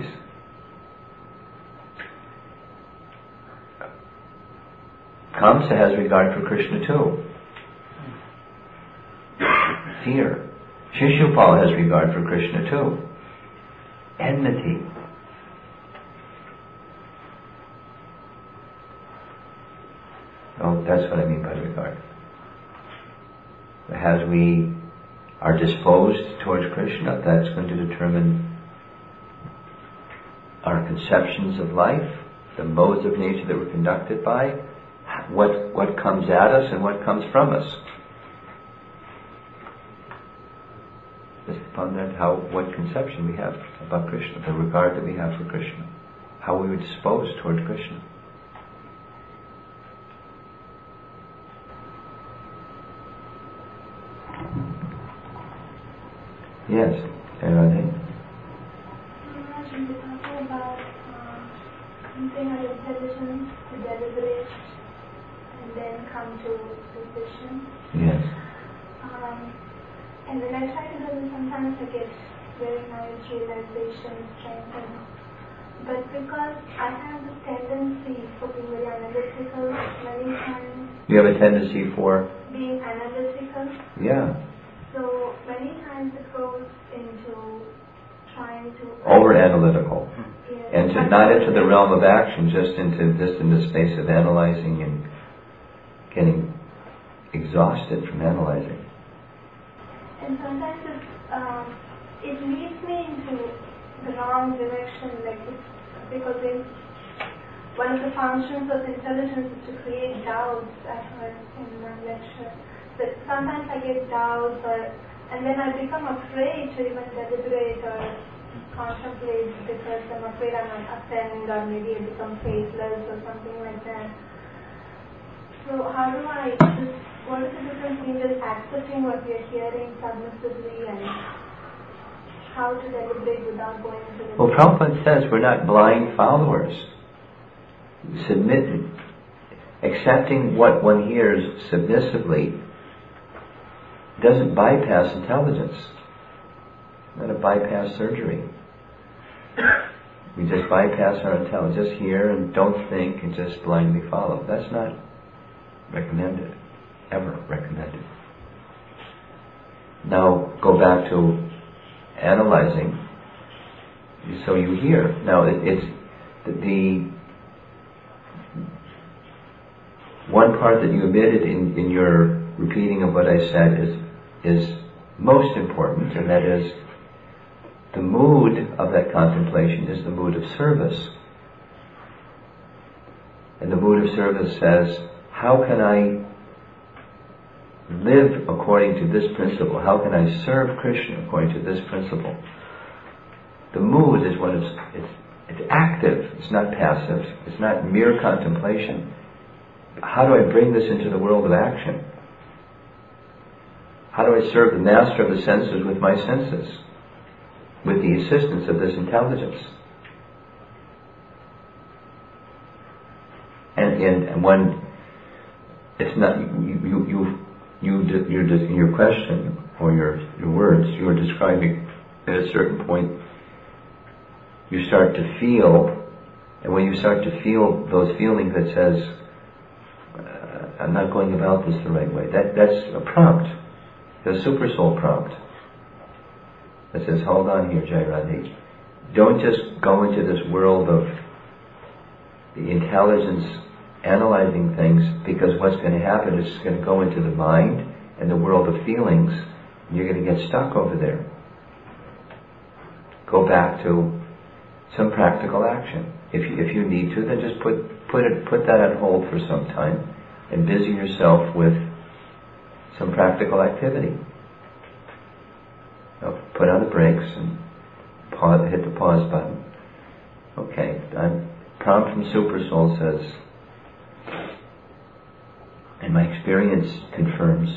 Kamsa has regard for Krishna too. Fear. Shishupal has regard for Krishna too. Enmity. Oh, that's what I mean by regard. As we are disposed towards Krishna, that's going to determine our conceptions of life, the modes of nature that we're conducted by, what what comes at us and what comes from us. Just upon that, how what conception we have about Krishna, the regard that we have for Krishna, how we were disposed toward Krishna. Yes, Radhe. We're talking about um, using our intelligence to deliberate and then come to decision. Yes. Um, and when I try to do this, sometimes I get very nice realization, strength, and but because I have this tendency for being very analytical many times. You have a tendency for being analytical. Yeah. So many times it goes into trying to over analytical. Yes. And to not into the realm of action, just into just in the space of analyzing and getting exhausted from analyzing. And sometimes it, um, it leads me into the wrong direction, like it's, because in one of the functions of intelligence is to create doubts. I heard in one lecture that sometimes I get doubts, or and then I become afraid to even deliberate or contemplate because I'm afraid I might offend or maybe I become faithless or something like that. So how do I just, what is the difference between just accepting what we are hearing submissively and how to deliberate without going into the... Well, Prabhupada says we're not blind followers. Submit, accepting what one hears submissively doesn't bypass intelligence. Not a bypass surgery. We just bypass our intelligence, just hear and don't think and just blindly follow. That's not recommended, ever recommended. Now go back to analyzing. So you hear. Now it, it's the, the one part that you omitted in, in your repeating of what I said is is most important, and that is the mood of that contemplation is the mood of service. And the mood of service says, how can I live according to this principle? How can I serve Krishna according to this principle? The mood is what is, it's, it's active, it's not passive, it's not mere contemplation. How do I bring this into the world of action? How do I serve the master of the senses with my senses? With the assistance of this intelligence. And, and, and when it's not, you, you, you, you, you're just, in your question, or your, your words, you are describing at a certain point, you start to feel, and when you start to feel those feelings that says, uh, I'm not going about this the right way, that, that's a prompt, the super soul prompt. That says, hold on here, Jai Radhe. Don't just go into this world of the intelligence analyzing things, because what's going to happen is it's going to go into the mind and the world of feelings, and you're going to get stuck over there. Go back to some practical action. If you, if you need to, then just put put it put that on hold for some time and busy yourself with some practical activity. Now, put on the brakes and pause, hit the pause button. Okay, I'm, prompt from Super Soul says, and my experience confirms,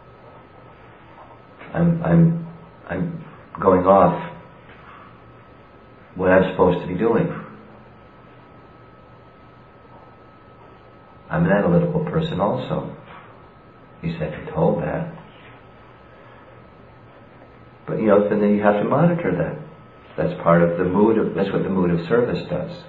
I'm I'm I'm going off what I'm supposed to be doing. I'm an analytical person also. You said you're told that. But you know, then you have to monitor that. That's part of the mood of, that's what the mood of service does.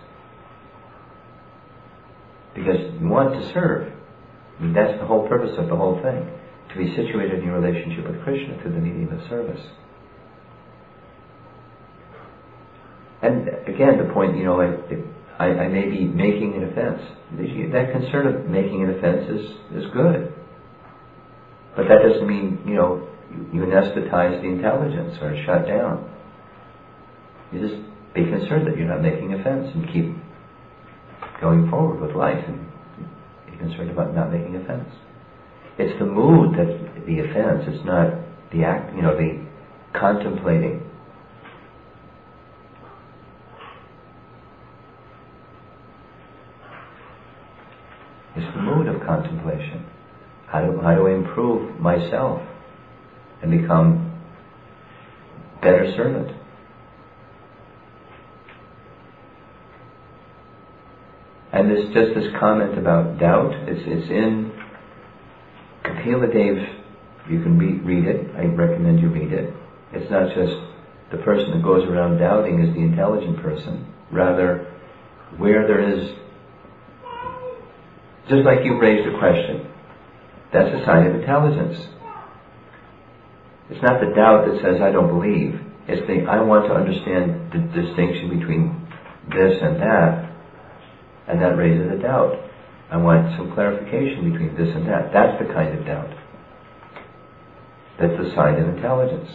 Because you want to serve. I mean, that's the whole purpose of the whole thing. To be situated in your relationship with Krishna through the medium of service. And again, the point, you know, I, I, I may be making an offense. That concern of making an offense is, is good. But that doesn't mean, you know, you, you anesthetize the intelligence or shut down. You just be concerned that you're not making offense and keep going forward with life and be concerned about not making offense. It's the mood that's the offense. It's not the act, you know, the contemplating. It's the mood of contemplation. How do, how do I improve myself and become a better servant? And there's just this comment about doubt. It's, it's in Kapila Dev. You can read, read it. I recommend you read it. It's not just the person that goes around doubting is the intelligent person. Rather, where there is, just like you raised a question, that's a sign of intelligence. It's not the doubt that says, I don't believe. It's the, I want to understand the distinction between this and that, and that raises a doubt. I want some clarification between this and that. That's the kind of doubt. That's the sign of intelligence.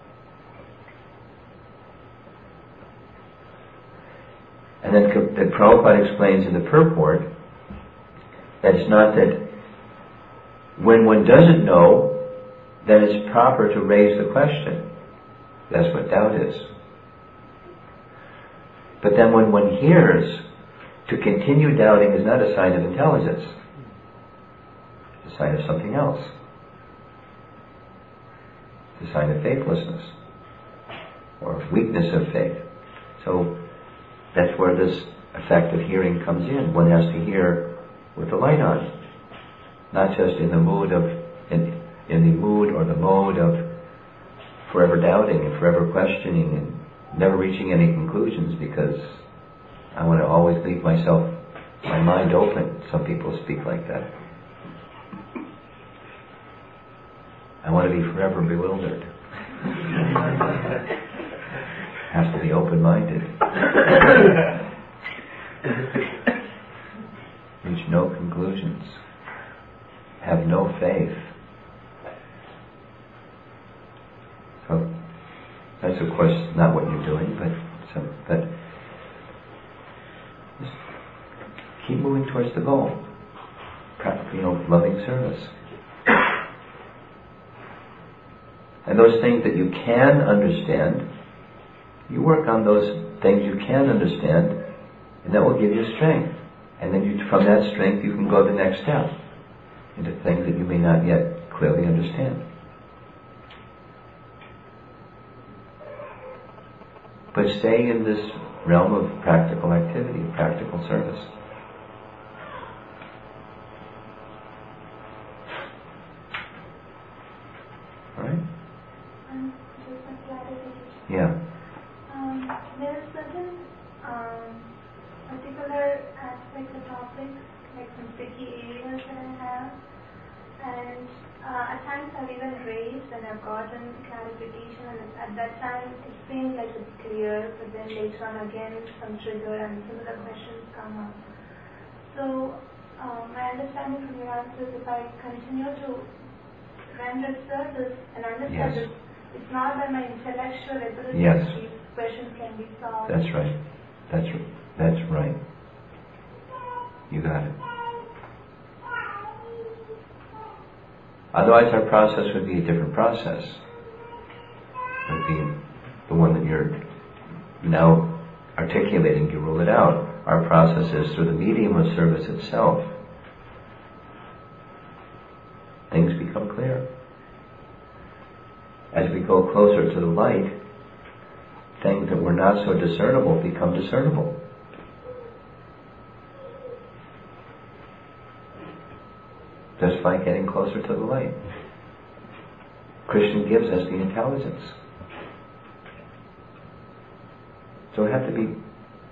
And then the Prabhupada explains in the purport that it's not that when one doesn't know, then it's proper to raise the question. That's what doubt is. But then when one hears, to continue doubting is not a sign of intelligence. It's a sign of something else. It's a sign of faithlessness or weakness of faith. So that's where this effect of hearing comes in. One has to hear with the light on. Not just in the mood of, in, in the mood or the mode of forever doubting and forever questioning and never reaching any conclusions, because I want to always leave myself, my mind open. Some people speak like that. I want to be forever bewildered. Has to be open-minded. Reach no conclusions. Have no faith. So that's of course not what you're doing, but so, but just keep moving towards the goal. You know, loving service. And those things that you can understand, you work on those things you can understand, and that will give you strength. And then you, from that strength you can go the next step into things that you may not yet clearly understand. But stay in this realm of practical activity, practical service. All right? Um, just a clarification. Yeah. Um, there are certain um, particular aspects of topics, like some tricky areas that I have, and uh, at times I've even raised and I've gotten clarification, and at that time it seems like it's clear, but then later on again some trigger and similar questions come up. So um, my understanding from your answers, if I continue to render service and understand Yes. this, it's not by my intellectual ability Yes. that these questions can be solved. That's right. That's that's right. You got it. Otherwise our process would be a different process. It would be the one that you're now articulating. You rule it out. Our process is through the medium of service itself. Things become clear. As we go closer to the light, things that were not so discernible become discernible. Just by getting closer to the light. Krishna gives us the intelligence. So we have to be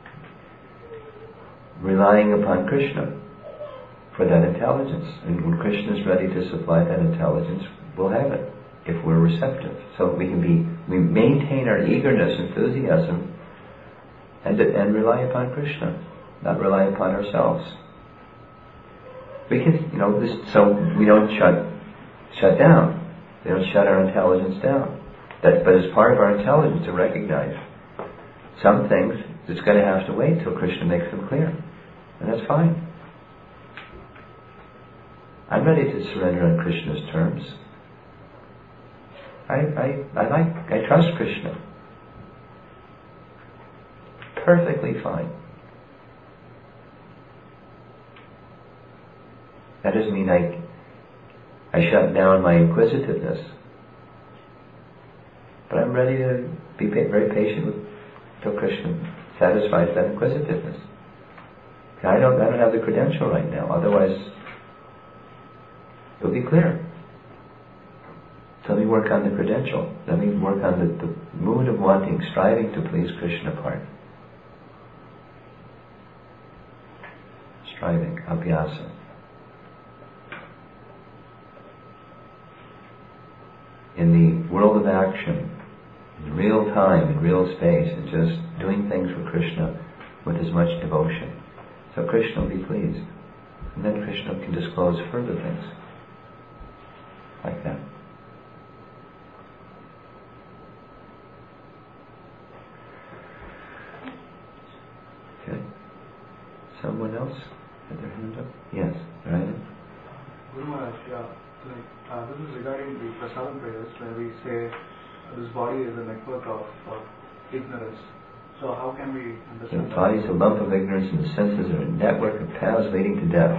relying upon Krishna for that intelligence. And when Krishna is ready to supply that intelligence, we'll have it, if we're receptive. So we can be, we maintain our eagerness, enthusiasm, and, and rely upon Krishna. not rely upon ourselves. We can, you know, this, so we don't shut shut down. They don't shut our intelligence down. That, but it's part of our intelligence to recognize some things. It's going to have to wait till Krishna makes them clear, and that's fine. I'm ready to surrender on Krishna's terms. I, I, I like, I trust Krishna. Perfectly fine. That doesn't mean I, I shut down my inquisitiveness. But I'm ready to be pa- very patient with, till Krishna satisfies that inquisitiveness. I don't, I don't have the credential right now. Otherwise, it'll be clear. So let me work on the credential. Let me work on the, the mood of wanting, striving to please Krishna part. Striving, abhyasa. In the world of action, in real time, in real space, and just doing things for Krishna with as much devotion. So Krishna will be pleased. And then Krishna can disclose further things. Like that. Okay. Someone else had their hand up? Yes, right. Guru Maharaj, yeah. Like, uh, this is regarding the prasadam prayers where we say uh, this body is a network of, of ignorance. So how can we understand The body is a lump of ignorance and the senses are a network of paths leading to death.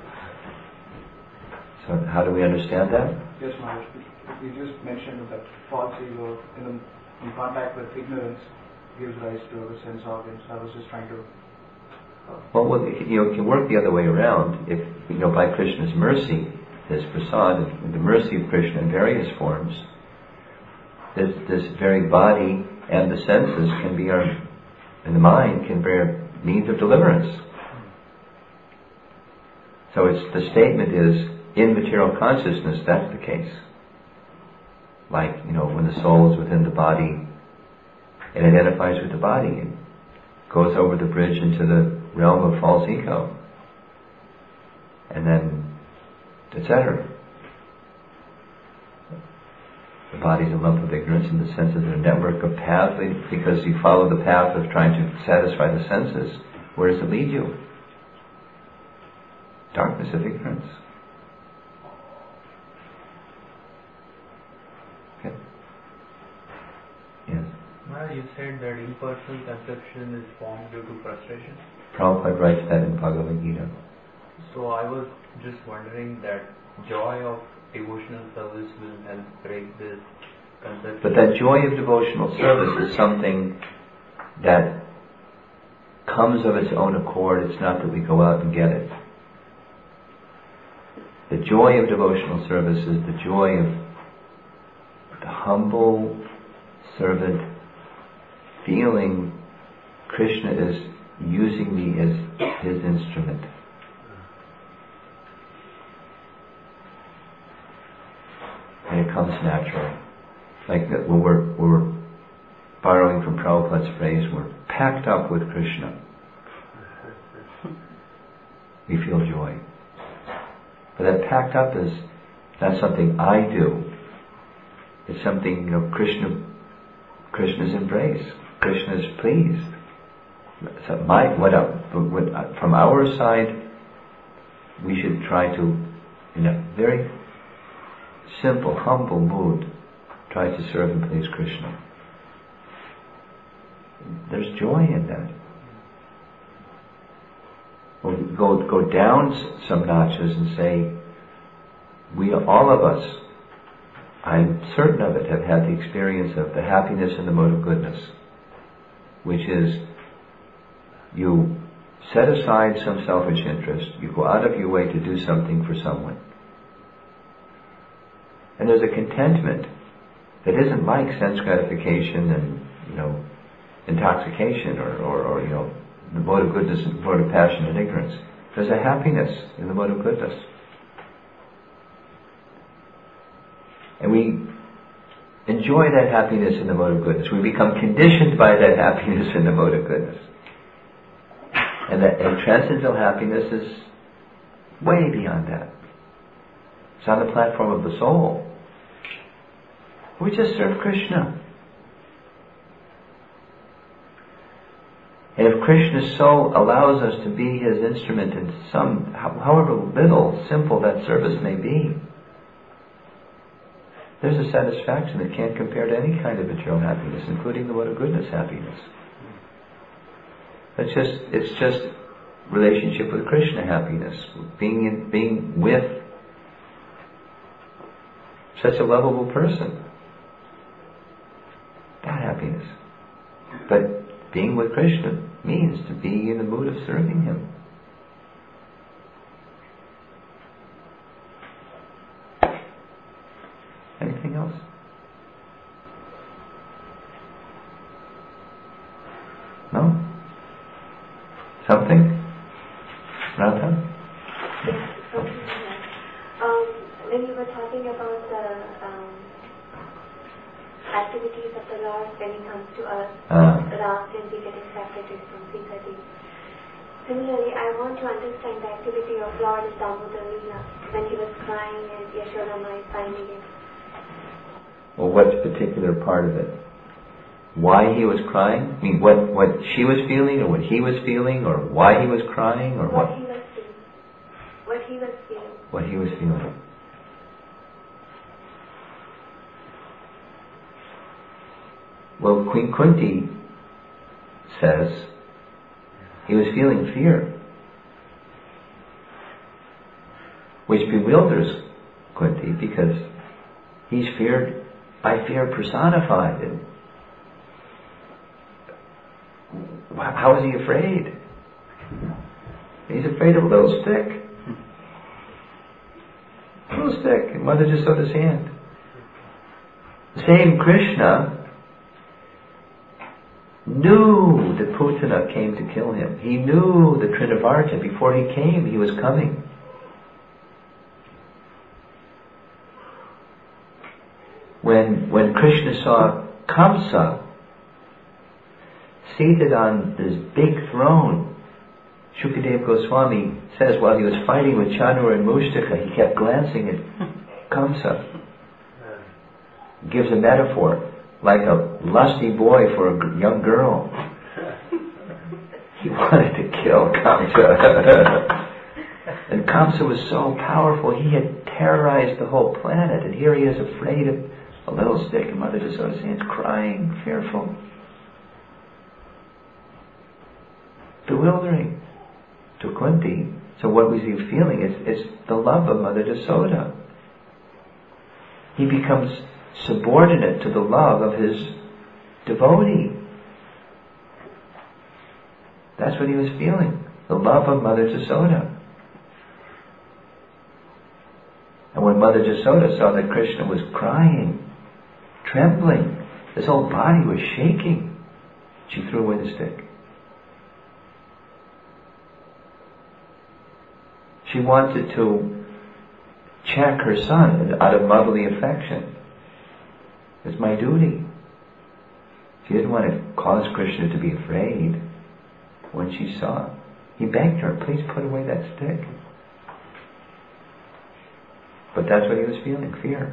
So how do we understand that? Yes, Maharaj. We just mentioned that false ego in, in contact with ignorance gives rise to sense organs. I was just trying to... Uh, well, well, you know, it can work the other way around. If, you know, by Krishna's mercy, this prasad, the mercy of Krishna in various forms, this, this very body and the senses can be our, and the mind can be our means of deliverance. So it's, the statement is, in material consciousness, that's the case. Like, you know, when the soul is within the body, it identifies with the body, it goes over the bridge into the realm of false ego. And then et cetera. The body is a lump of ignorance and the senses are a network of paths, because you follow the path of trying to satisfy the senses. Where does it lead you? Darkness of ignorance. Okay. Yes. Well, you said that impersonal conception is formed due to frustration. Prabhupada writes that in Bhagavad Gita. So I was just wondering that joy of devotional service will help break this conception. But that joy of devotional service is something that comes of its own accord. It's not that we go out and get it. The joy of devotional service is the joy of the humble servant feeling Krishna is using me as his instrument. And it comes naturally. Like that when we're, when we're borrowing from Prabhupada's phrase, we're packed up with Krishna. We feel joy. But that packed up is not something I do. It's something, you know, Krishna, Krishna's embrace. Krishna is pleased. So my, what, what, from our side, we should try to, in a very simple, humble mood, try to serve and please Krishna. There's joy in that. We'll go go down some notches and say, we, all of us, I'm certain of it, have had the experience of the happiness in the mode of goodness, which is you set aside some selfish interest, you go out of your way to do something for someone. And there's a contentment that isn't like sense gratification and, you know, intoxication or, or, or you know, the mode of goodness and the mode of passion and ignorance. There's a happiness in the mode of goodness. And we enjoy that happiness in the mode of goodness. We become conditioned by that happiness in the mode of goodness. And that and transcendental happiness is way beyond that. It's on the platform of the soul. We just serve Krishna. And if Krishna's soul allows us to be His instrument in some, however little, simple that service may be, there's a satisfaction that can't compare to any kind of material happiness, including the what of goodness happiness. It's just, it's just relationship with Krishna happiness, being in, being with such a lovable person. That happiness. But being with Krishna means to be in the mood of serving Him. Anything else? No? Something? Radha? Yes, something like that. Um, when you were talking about the um, activities of the Lord when He comes to us, Ah. Ram can be getting separated from Sita Devi. Similarly, I want to understand the activity of Lord Damodar Leela when He was crying and Yashoda Mai finding Him. Well, what's particular part of it? Why he was crying? I mean, what, what she was feeling, or what he was feeling, or why he was crying, or what? What he was feeling. What he was feeling. What he was feeling. Well, Queen Kunti says he was feeling fear, which bewilders Kunti because he's feared by fear personified. And how is he afraid? He's afraid of a little stick. A little stick in Mother Jasoda's hand. The same Krishna knew that Putana came to kill him. He knew that Trinavarta, before he came, he was coming. When, when Krishna saw Kamsa seated on this big throne, Shukadeva Goswami says while he was fighting with Chanur and Mushtaka, he kept glancing at Kamsa. Gives a metaphor, like a lusty boy for a young girl. He wanted to kill Kamsa. And Kamsa was so powerful, he had terrorized the whole planet, and here he is afraid of a little stick in Mother Jasoda's hands, crying, fearful. Bewildering to Kunti. So what was he feeling? It's, it's the love of Mother Jasoda. He becomes subordinate to the love of his devotee. That's what he was feeling. The love of Mother Jasoda. And when Mother Jasoda saw that Krishna was crying, trembling, his whole body was shaking, she threw away the stick. She wanted to check her son out of motherly affection. It's my duty. She didn't want to cause Krishna to be afraid. When she saw, he begged her, please put away that stick. But that's what he was feeling, fear.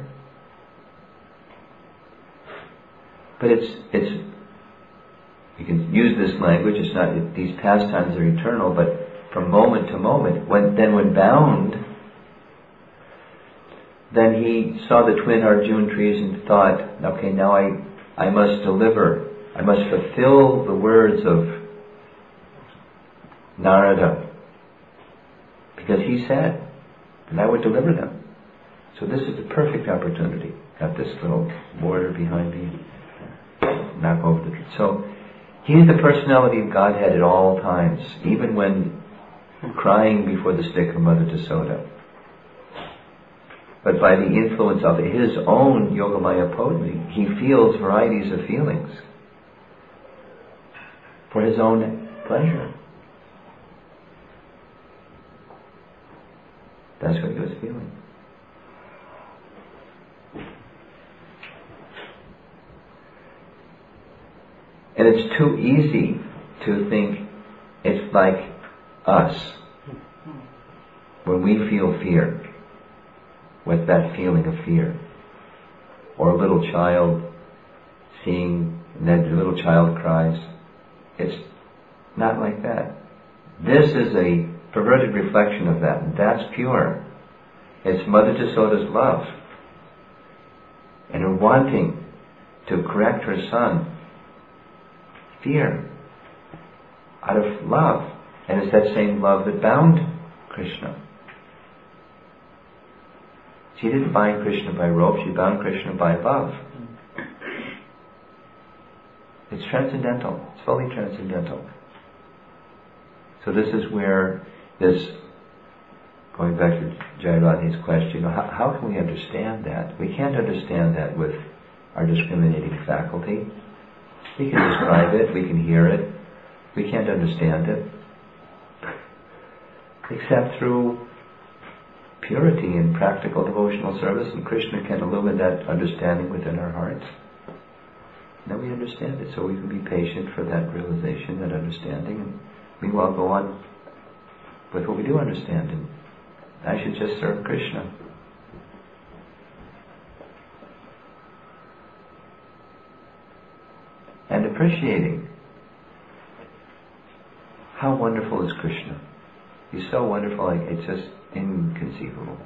But it's, it's, you can use this language, it's not, these pastimes are eternal, but from moment to moment, when, then when bound, then he saw the twin Arjun trees and thought, okay, now I, I must deliver, I must fulfill the words of Narada, because he said that I would deliver them. So this is the perfect opportunity. Got this little border behind me, knock over the tree. So he's the personality of Godhead at all times, even when crying before the stick of Mother Jasoda. But by the influence of his own Yogamaya potency, he feels varieties of feelings for his own pleasure. That's what he was feeling. And it's too easy to think it's like us. When we feel fear, with that feeling of fear, or a little child seeing, and then the little child cries, it's not like that. This is a perverted reflection of that, and that's pure. It's Mother Yasoda's love, and her wanting to correct her son. Fear, out of love, and it's that same love that bound Krishna. She didn't bind Krishna by rope, she bound Krishna by love. It's transcendental, it's fully transcendental. So this is where this, going back to Jayarani's question, how, how can we understand that? We can't understand that with our discriminating faculty. We can describe it, we can hear it, we can't understand it. Except through purity and practical devotional service, and Krishna can illumine that understanding within our hearts. And then we understand it, so we can be patient for that realization, that understanding, and meanwhile go on with what we do understand. And I should just serve Krishna. And appreciating how wonderful is Krishna. He's so wonderful, like it's just inconceivable.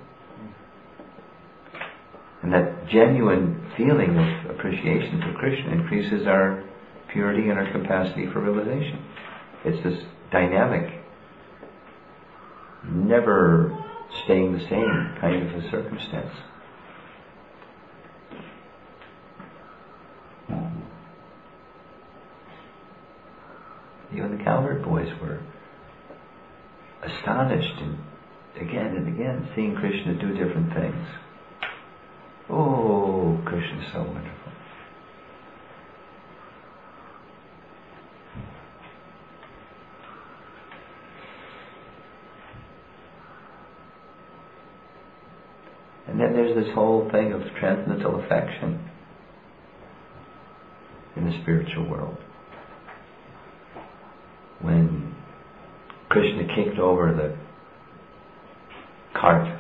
And that genuine feeling of appreciation for Krishna increases our purity and our capacity for realization. It's this dynamic, never staying the same kind of a circumstance. Even the cowherd boys were astonished and again and again seeing Krishna do different things. Oh, Krishna is so wonderful. And then there's this whole thing of transcendental affection in the spiritual world. When Krishna kicked over the cart,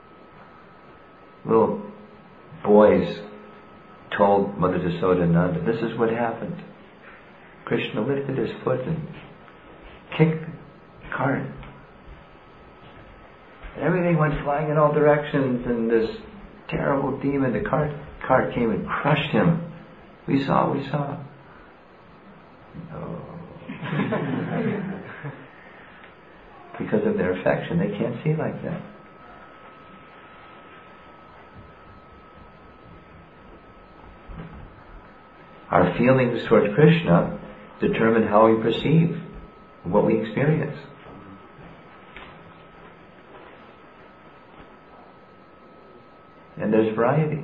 little boys told Mother Yasoda and Nanda, this is what happened. Krishna lifted his foot and kicked the cart. And everything went flying in all directions, and this terrible demon, the cart, cart came and crushed him. We saw, we saw. Oh. Because of their affection, they can't see like that. Our feelings towards Krishna determine how we perceive what we experience. And there's variety.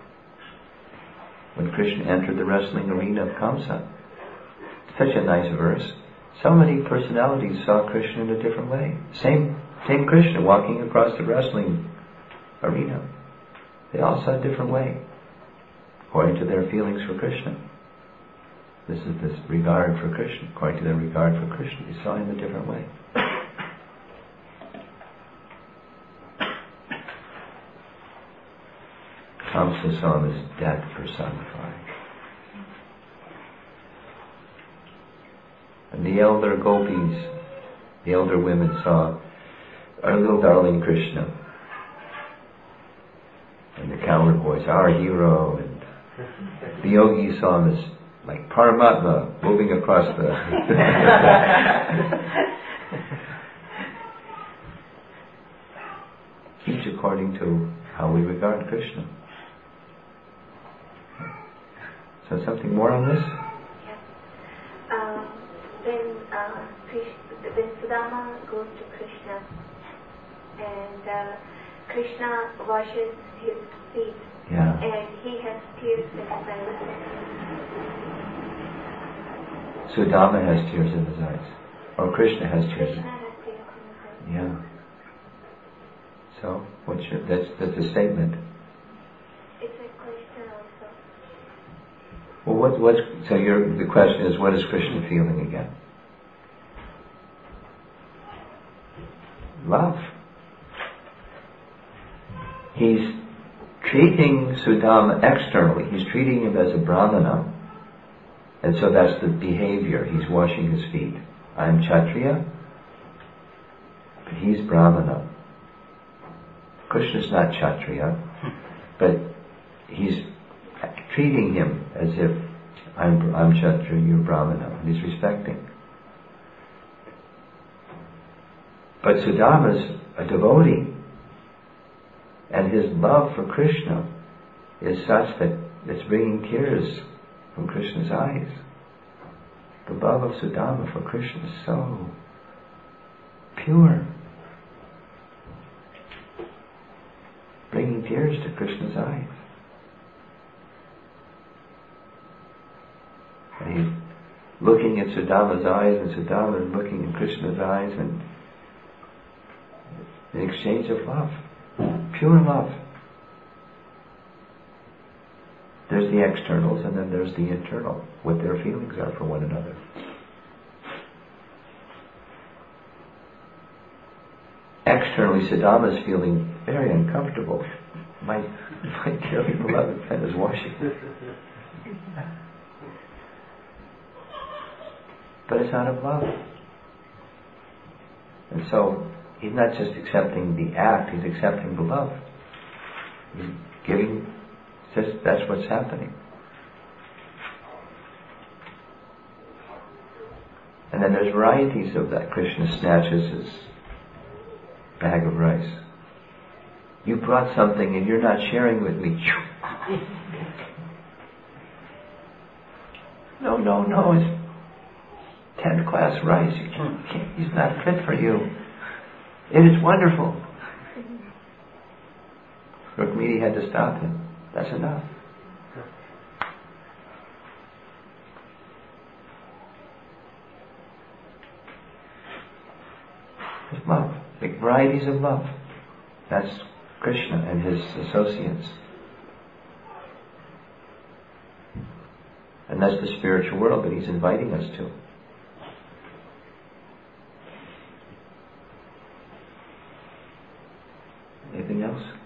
When Krishna entered the wrestling arena of Kamsa, such a nice verse. So many personalities saw Krishna in a different way. Same, same Krishna walking across the wrestling arena. They all saw a different way, according to their feelings for Krishna. This is this regard for Krishna. According to their regard for Krishna, they saw him a different way. Kamsa saw him as death personified. And the elder gopis, the elder women saw our little darling Krishna. And the cowherd boys, our hero. And the yogis saw him as like Paramatma moving across the... Each according to how we regard Krishna. So something more on this? Yeah. Um, when, uh, Krishna, when Sudama goes to Krishna and uh, Krishna washes his feet, yeah. and he has tears in his eyes. Sudama has tears in his eyes. Or Krishna has tears. Krishna has tears in his eyes. Yeah. So, what's your, that's, that's a statement. It's a question also. Well, what, what's, so your, the question is, what is Krishna feeling again? love. He's treating Sudama externally. He's treating him as a brahmana. And so that's the behavior. He's washing his feet. I'm Kshatriya, but he's brahmana. Krishna's not Kshatriya, but he's treating him as if I'm, I'm Kshatriya, you're brahmana. And he's respecting. But Sudama's a devotee, and his love for Krishna is such that it's bringing tears from Krishna's eyes. The love of Sudama for Krishna is so pure, bringing tears to Krishna's eyes. And he's looking at Sudama's eyes, and Sudama is looking in Krishna's eyes, and an exchange of love, pure love. There's the externals, and then there's the internal, what their feelings are for one another. Externally, Sudama is feeling very uncomfortable. My, my dearly beloved friend is washing. But it's out of love. And so, he's not just accepting the act, he's accepting the love. He's giving, just that's what's happening. And then there's varieties of that. Krishna snatches his bag of rice. You brought something and you're not sharing with me. No, no, no, it's tenth class rice. You can't, he's not fit for you. It is wonderful. Rukmini had to stop him. That's enough. It's love. Big varieties of love. That's Krishna and his associates. And that's the spiritual world that he's inviting us to. Anything else?